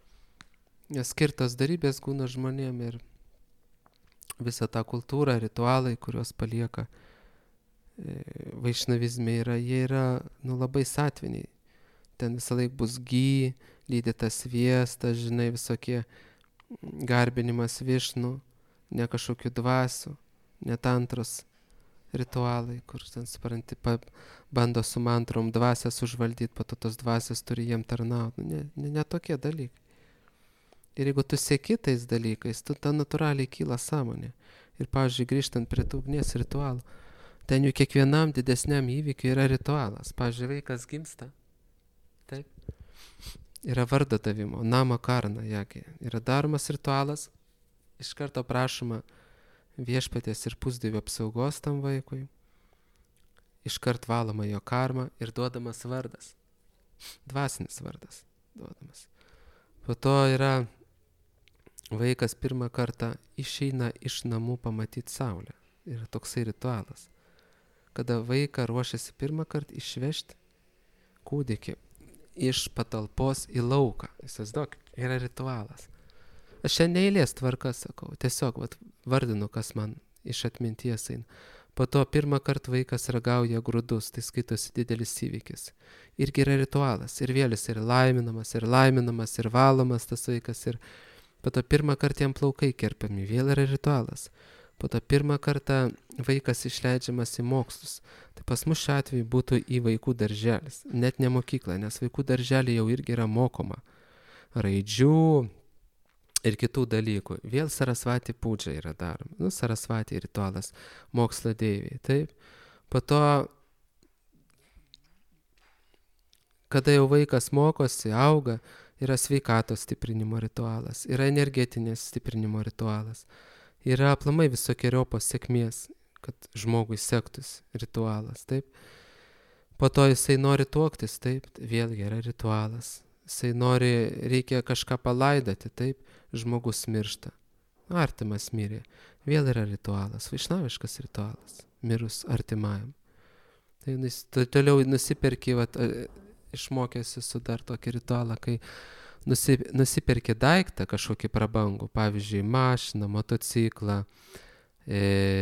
Speaker 1: skirtas dorybės gūno žmonėm ir visą tą kultūrą, ritualai, kuriuos palieka vaišnavizme yra, jie yra nu, labai satviniai. Ten visą laik bus gy, lydytas sviestas, žinai, visokie garbinimas Višnų, ne kažkokių dvasių, net antros ritualai, kur ten, supranti, pa, bando su mantrom dvasias užvaldyti, po to tos dvasias turi jiem tarnauti. Ne, ne, ne tokie dalykai. Ir jeigu tu seki tais dalykais, tu ta natūraliai kyla sąmonė. Ir, pavyzdžiui, grįžtant prie tų ugnies ritualų, ten jų kiekvienam didesniam įvykiui yra ritualas. Pavyzdžiui, vaikas gimsta. Taip. Yra vardo davimo, nama karna, jakė. Yra daromas ritualas, iš karto prašoma viešpaties ir pusdievių apsaugos tam vaikui, iš karto valoma jo karma ir duodamas vardas. Dvasinis vardas duodamas. Po to yra vaikas pirmą kartą išeina iš namų pamatyti saulę. Yra toksai ritualas. Kada vaiką ruošiasi pirmą kartą išvežti kūdikį iš patalpos į lauką. Įsivaizduok, yra ritualas. Aš čia neeilės tvarka sakau, tiesiog vat, vardinu, kas man iš atminties eina. Po to pirmą kartą vaikas ragauja grūdus, tai skaitosi didelis įvykis. Irgi yra ritualas, ir vėl jis yra laiminamas, ir laiminamas, ir valomas tas vaikas, ir po to pirmą kartą jam plaukai kerpami, vėl yra ritualas. Po to pirmą kartą vaikas išleidžiamas į mokslus. Tai pas mus šiuo atveju būtų į vaikų darželis, net ne mokykla, nes vaikų darželį jau irgi yra mokoma raidžių ir kitų dalykų. Vėl Sarasvati pūdžia yra daroma. Nu, Sarasvati ritualas, mokslo deiviai, taip. Po to, kada jau vaikas mokosi, auga, yra sveikatos stiprinimo ritualas, yra energetinės stiprinimo ritualas. Yra aplamai visokieriopos sėkmės, kad žmogui sektųsi ritualas, taip. Po to jisai nori tuoktis, taip, vėlgi yra ritualas. Jisai nori, reikia kažką palaidoti, taip, žmogus miršta. Artimas mirė, vėl yra ritualas, vaišnaviškas ritualas, mirus artimajam. Tai jis toliau nusiperki, vat, išmokėsi su dar tokį ritualą, kai nusiperki daiktą kažkokį prabangų, pavyzdžiui, mašiną, motociklą. E...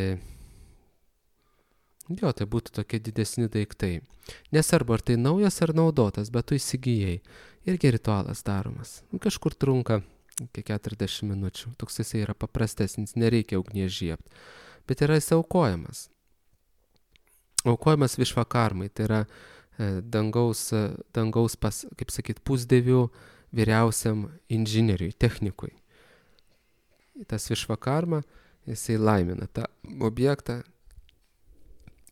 Speaker 1: Jo, tai būtų tokie didesni daiktai. Nesvarbu, ar tai naujas ar naudotas, bet tu įsigijai. Irgi ritualas daromas. Kažkur trunka iki keturiasdešimt minučių. Toks jisai yra paprastesnis, nereikia ugnies žiebti. Bet yra jis aukojamas. Aukojamas višvakarmai, tai yra e, dangaus, dangaus pas, kaip sakyt, pusdievių vyriausiam inžinieriui, technikui. Tas višvakarma, jisai laimina tą objektą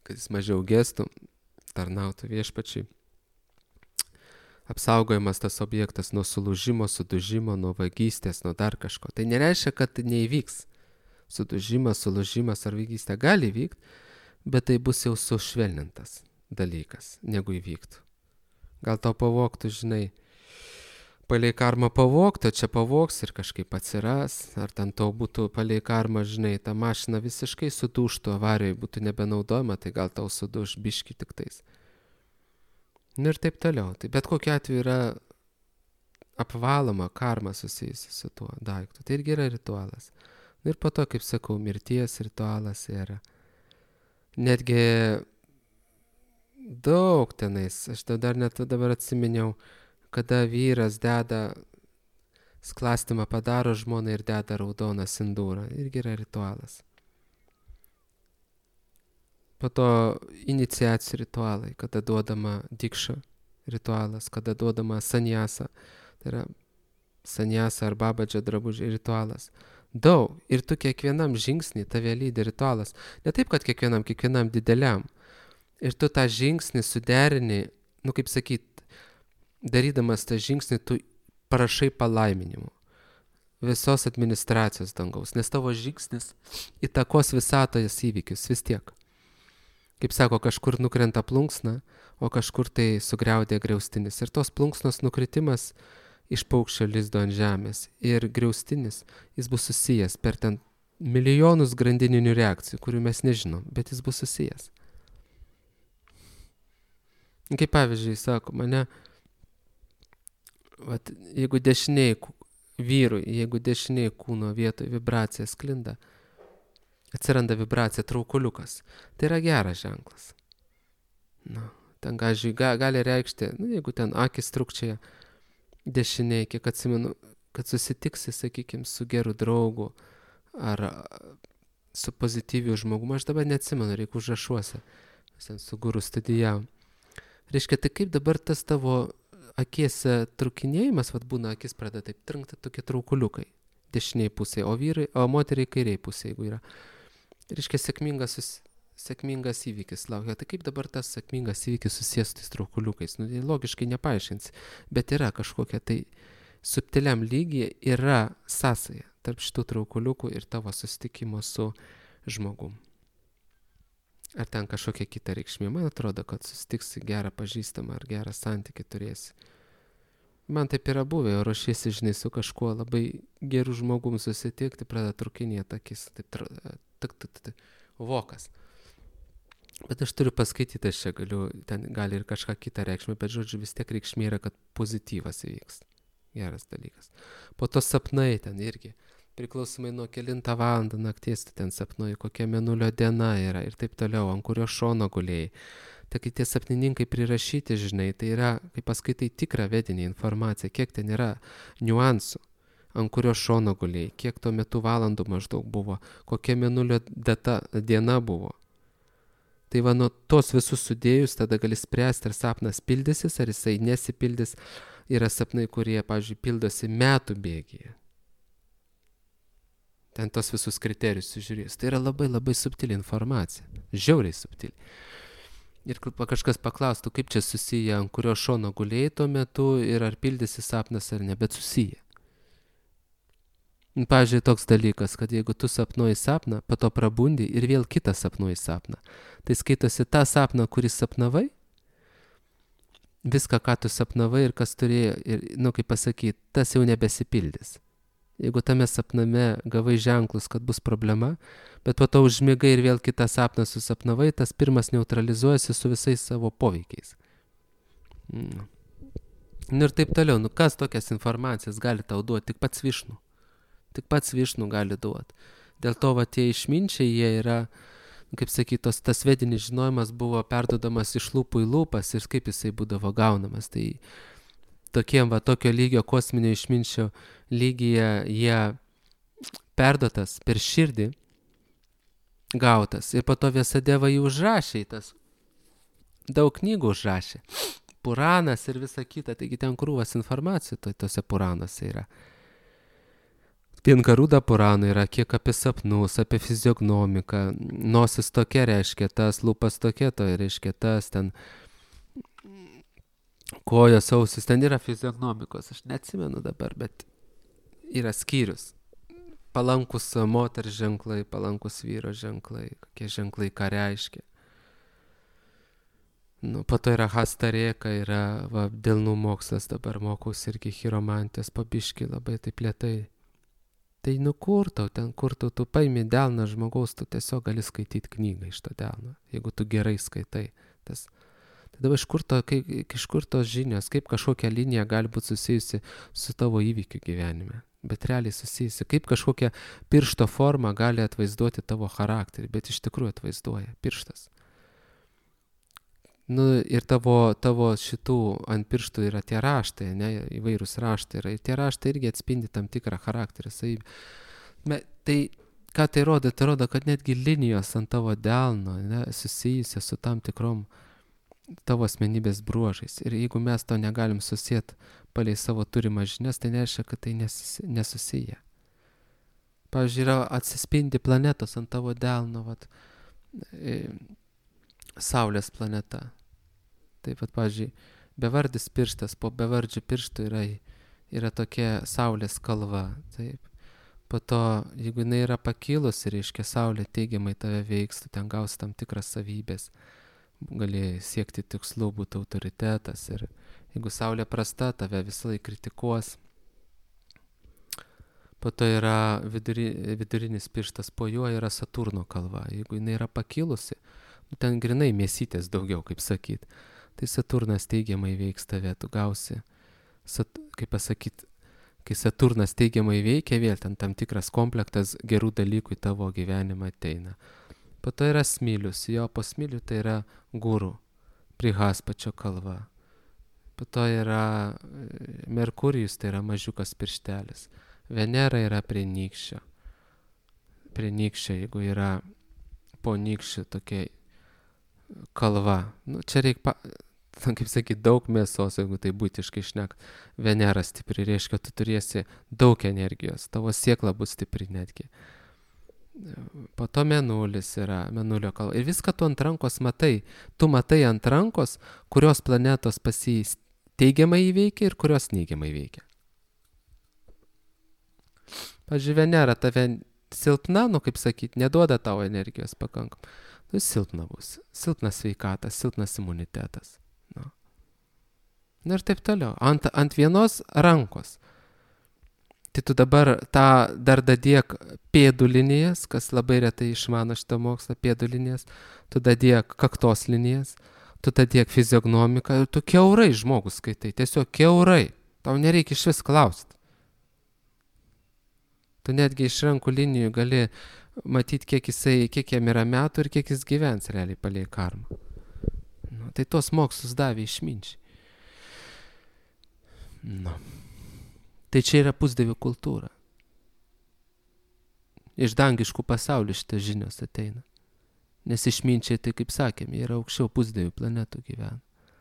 Speaker 1: kad jis mažiau gestų, tarnautų viešpačiui. Apsaugojimas tas objektas nuo sulūžimo, sudužimo, nuo vagystės, nuo dar kažko. Tai nereiškia, kad neįvyks. Sudužimas, sulūžimas ar vagystė gali įvykti, bet tai bus jau sušvelnintas dalykas, negu įvyktų. Gal tau pavogtų, žinai, palei karmą pavogtų, čia pavogs ir kažkaip atsiras, ar ten tau būtų palei karmą, žinai, ta mašina visiškai sudužtų, avarijoje būtų nebenaudojama, tai gal tau suduž biški tik tais. Nu ir taip toliau. Tai bet kokiu atveju yra apvaloma karma susijusi su tuo daiktu. Tai irgi yra ritualas. Nu ir po to, kaip sakau, mirties ritualas yra. Netgi daug tenais, aš dar net dabar atsiminiau, kada vyras deda sklastymą padaro žmonai ir deda raudoną sindūrą. Irgi yra ritualas. Po to iniciacijų ritualai, kada duodama dikša ritualas, kada duodama sanjasa, tai yra sanjasa ar babadžio drabužiai ritualas. Daug. Ir tu kiekvienam žingsnį tave lydi ritualas. Ne taip, kad kiekvienam, kiekvienam dideliam. Ir tu tą žingsnį suderini, nu kaip sakyt, darydamas tą žingsnį, tu parašai palaiminimu visos administracijos dangaus, nes tavo žingsnis įtakos visatojas įvykius vis tiek. Kaip sako, kažkur nukrenta plunksna, o kažkur tai sugriaudė griaustinis. Ir tos plunksnos nukritimas iš paukščio lizdo ant žemės ir griaustinis, jis bus susijęs per ten milijonus grandininių reakcijų, kurių mes nežinom, bet jis bus susijęs. Kaip pavyzdžiui, sako, mane, vat, jeigu dešiniai vyrui, jeigu dešiniai kūno vietoje vibracija sklinda, atsiranda vibracija traukuliukas, tai yra geras ženklas. Na, ten gažiui, ga, gali reikšti, nu, jeigu ten akis trukčia dešiniai, kiek atsimenu, kad susitiksi, sakykime, su geru draugu ar su pozityviu žmogumu, aš dabar neatsimenu, reikia užrašuose, mes ten su guru studijavom. Reiškia, tai kaip dabar tas tavo akiese trukinėjimas, vat būna akis pradeda taip trinkti tokie traukuliukai dešiniai pusėje, o vyrai, o moteriai kairiai pusėje, jeigu yra. Reiškia, sėkmingas, sėkmingas įvykis laukia. Tai kaip dabar tas sėkmingas įvykis susijęs su tais traukuliukais? Nu, logiškai nepaaiškins, bet yra kažkokia tai subtiliam lygyje yra sąsaja tarp šitų traukuliukų ir tavo susitikimo su žmogum. Ar ten kažkokia kita reikšmė? Man atrodo, kad susitiksi gerą pažįstamą ar gerą santykį turėsi. Man taip yra buvę, o ruošiesi, žinai, su kažkuo labai gerų žmogum susitikti, pradeda trukinėti akis, taip, tik, tik, tik, vokas. Bet aš turiu paskaityti, aš čia galiu, ten gali ir kažką kitą reikšmę, bet žodžiu, vis tiek reikšmė yra, kad pozityvas įvyks. Geras dalykas. Po to sapnai ten irgi. Priklausomai nuo kelintą valandą nakties, ten sapnuoji, kokia mėnulio diena yra ir taip toliau, ant kurio šono gulėjai. Tai kai tie sapnininkai prirašyti, žinai, tai yra, kai paskaitai tikrą vedinį informaciją, kiek ten yra niuansų, ant kurio šono gulėjai, kiek tuo metu valandų maždaug buvo, kokia mėnulio data, diena buvo. Tai va, nuo tos visus sudėjus, tada gali spręsti, ar sapnas pildysis, ar jisai nesipildys. Yra sapnai, kurie, pavyzdžiui, pildosi metų bėgyje. Ten tos visus kriterijus sužiūrės. Tai yra labai labai subtili informacija. Žiauriai subtili. Ir kažkas paklaustų, kaip čia susiję, ant kurio šono gulėjai tuo metu ir ar pildysi sapnas ar ne, bet susiję. Pavyzdžiui, toks dalykas, kad jeigu tu sapnuoji sapną, po to prabundi ir vėl kitą sapnuoji sapną. Tai skaitosi tą sapną, kurį sapnavai, viską, ką tu sapnavai ir kas turėjo, ir, nu, kaip pasakyti, tas jau nebesipildys. Jeigu tame sapname gavai ženklus, kad bus problema, bet po to užmigai ir vėl kitą sapną susapnavai, tas pirmas neutralizuojasi su visais savo poveikiais. Mm. Nu ir taip toliau, nu kas tokias informacijas gali tau duoti, tik pats Višnu. Tik pats Višnu gali duoti. Dėl to, va, tie išminčiai, jie yra, kaip sakytos, tas vedinis žinojimas buvo perduodamas iš lūpų į lūpas ir kaip jisai būdavo gaunamas. Tai tokiem, va, tokio lygio kosminio išminčio lygyje jie perduotas per širdį gautas. Ir po to Vyasadeva jį užrašė, tas daug knygų užrašė. Puranas ir visa kita, taigi ten krūvas informacijų to, tose Puranuose yra. Vien Garuda Purana yra kiek apie sapnus, apie fiziognomiką, nosis tokia reiškia tas, lūpas tokia, to reiškia tas, ten kojos, ausis, ten yra fiziognomikos, aš neatsimenu dabar, bet yra skyrius. Palankus moters ženklai, palankus vyro ženklai, kokie ženklai ką reiškia. Nu, po to yra hastarėka, yra va, delnų mokslas, dabar mokausi irgi chiromantijos, pabiški labai taip lėtai. Tai nu kur tau ten, kur tau, tu paimi delną žmogaus, tu tiesiog gali skaityti knygą iš to delno, jeigu tu gerai skaitai. Tas, tada iš kur, to, kaip, iš kur tos žinios, kaip kažkokia linija gali būti susijusi su tavo įvykiu gyvenime, bet realiai susijusi, kaip kažkokia piršto forma gali atvaizduoti tavo charakterį, bet iš tikrųjų atvaizduoja pirštas. Nu, ir tavo, tavo šitų ant pirštų yra tie raštai, ne, įvairūs raštai yra. Ir tie raštai irgi atspindi tam tikrą charakterį. Savybę. Tai ką tai rodo? Tai rodo, kad netgi linijos ant tavo delno, ne, susijusia su tam tikrom tavo asmenybės bruožais. Ir jeigu mes to negalim susėti palei savo turimą žinias, tai nereiškia, kad tai nesusiję. Pavyzdžiui, yra atsispindi planetos ant tavo delno, vat, e, Saulės planeta. Taip pat, pavyzdžiui, bevardis pirštas, po bevardžių pirštų yra, yra tokia Saulės kalva. Taip. Po to, jeigu jinai yra pakilusi, reiškia, Saulė teigiamai tave veiks, tu ten gausi tam tikras savybės. Gali siekti tikslų, būti autoritetas. Ir jeigu Saulė prasta, tave visą laiką kritikuos. Po to yra viduri, vidurinis pirštas, po juo yra Saturno kalva. Jeigu jinai yra pakilusi, ten grinai mėsytės daugiau, kaip sakyt. Tai Saturnas teigiamai veiks tave, tu gausi, sat, kaip pasakyt, kai Saturnas teigiamai veikia, vėl ten tam tikras komplektas gerų dalykų į tavo gyvenimą ateina. Po to yra smilius, jo po smilių tai yra guru, prihaspačio kalva. Po to yra Merkurijus, tai yra mažiukas pirštelis. Venera yra prie nykščio. Prie nykščio, jeigu yra po nykščiu tokia kalva. Nu, čia reikia, kaip sakyti, daug mėsos, jeigu tai būtiškai šnek. Venera stipri, reiškia, tu turėsi daug energijos, tavo siekla bus stipri netgi. Po to mėnulis yra, mėnulio kalva. Ir viską tu ant rankos matai. Tu matai ant rankos, kurios planetos pasijys teigiamai įveikia ir kurios neigiamai veikia. Pavyzdžiui, Venera tave silpna, nu kaip sakyti, neduoda tau energijos pakankam. Nu, silpna bus. Silpnas sveikatas, silpnas imunitetas. Nu. Na ir taip toliau. Ant, ant vienos rankos. Tai tu dabar tą dar dadiek pėdų linijas, kas labai retai išmano šitą mokslą, pėdų linijas, tu dadiek kaktos linijas, tu dadiek fiziognomiką ir tu kiaurai žmogus skaitai, tiesiog kiaurai. Tau nereikia iš vis klausti. Tu netgi iš rankų linijų gali matyti, kiek, jisai, kiek jam yra metų ir kiek jis gyvens realiai palei karmą. Nu, tai tos mokslus davė išminčiai. Nu. Tai čia yra pusdievių kultūra. Iš dangiškų pasaulių šitas žinios ateina. Nes išminčiai, tai kaip sakėm, yra aukščiau pusdievių planetų gyvena.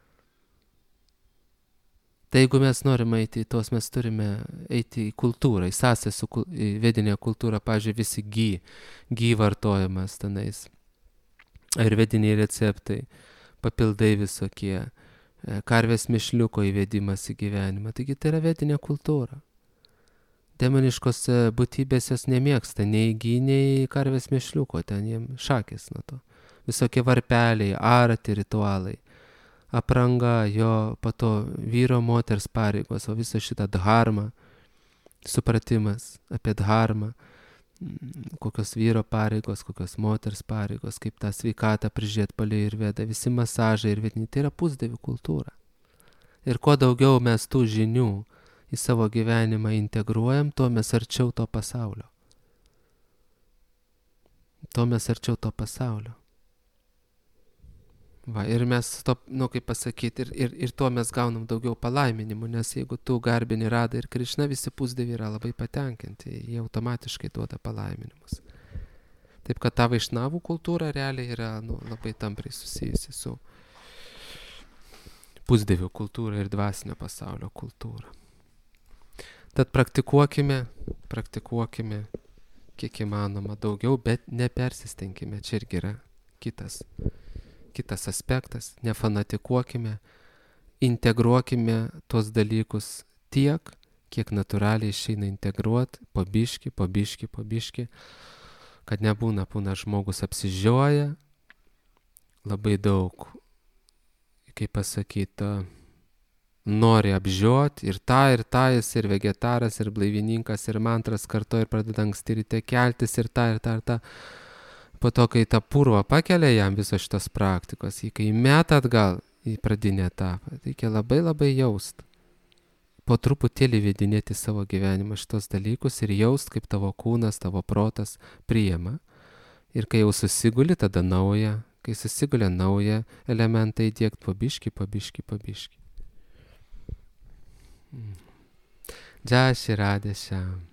Speaker 1: Tai jeigu mes norime eiti į tos, mes turime eiti į kultūrą, į sąsę su į vedinę kultūrą, pavyzdžiui, visi gy, gy vartojimas tenais, ir vediniai receptai, papildai visokie, karvės mišliuko įvedimas į gyvenimą. Taigi tai yra vedinė kultūra. Demoniškos būtybės jos nemėgsta, nei gy, nei karvės mišliuko, ten jiem šakės nuo to. Visokie varpeliai, arati ritualai. Apranga, jo, po to vyro moters pareigos, o visą šitą dharmą, supratimas apie dharmą, kokios vyro pareigos, kokios moters pareigos, kaip tą sveikatą prižiūrėti palei ir veda, visi masažai ir vediniai, tai yra pusdievių kultūra. Ir kuo daugiau mes tų žinių į savo gyvenimą integruojam, tuo mes arčiau to pasaulio. Tuo mes arčiau to pasaulio. Va, ir mes, to, nu, kaip pasakyti, ir, ir, ir tuo mes gaunam daugiau palaiminimų, nes jeigu tu garbini Radą ir Krišną, visi pusdieviai yra labai patenkinti, jie automatiškai duoda palaiminimus. Taip, kad ta vaišnavų kultūra realiai yra, nu, labai tampriai susijusi su pusdievių kultūra ir dvasinio pasaulio kultūra. Tad praktikuokime, praktikuokime kiek įmanoma daugiau, bet nepersistengkime. Čia irgi yra kitas, kitas aspektas. Nefanatikuokime, integruokime tuos dalykus tiek, kiek natūraliai išeina integruoti, po biškį, po biškį, po biškį, kad nebūna, būna žmogus apsižioja, labai daug, kaip pasakyta, nori apžioti ir tą, ir tą, jis ir vegetaras, ir blaivininkas, ir mantras kartu, ir pradeda anksti ryte keltis, ir tą, ir tą, ir tą. Po to, kai tą purvą pakelia jam visos šitos praktikos, jį kai meta atgal į pradinį etapą, reikia labai labai jaust. Po truputėlį vedinėti savo gyvenimą šitos dalykus ir jaust, kaip tavo kūnas, tavo protas priima. Ir kai jau susiguli, tada naują, kai susigulė naują elementą įdiegt po biškį, po biškį, po biškį. Jai Shri Radhe Shyam.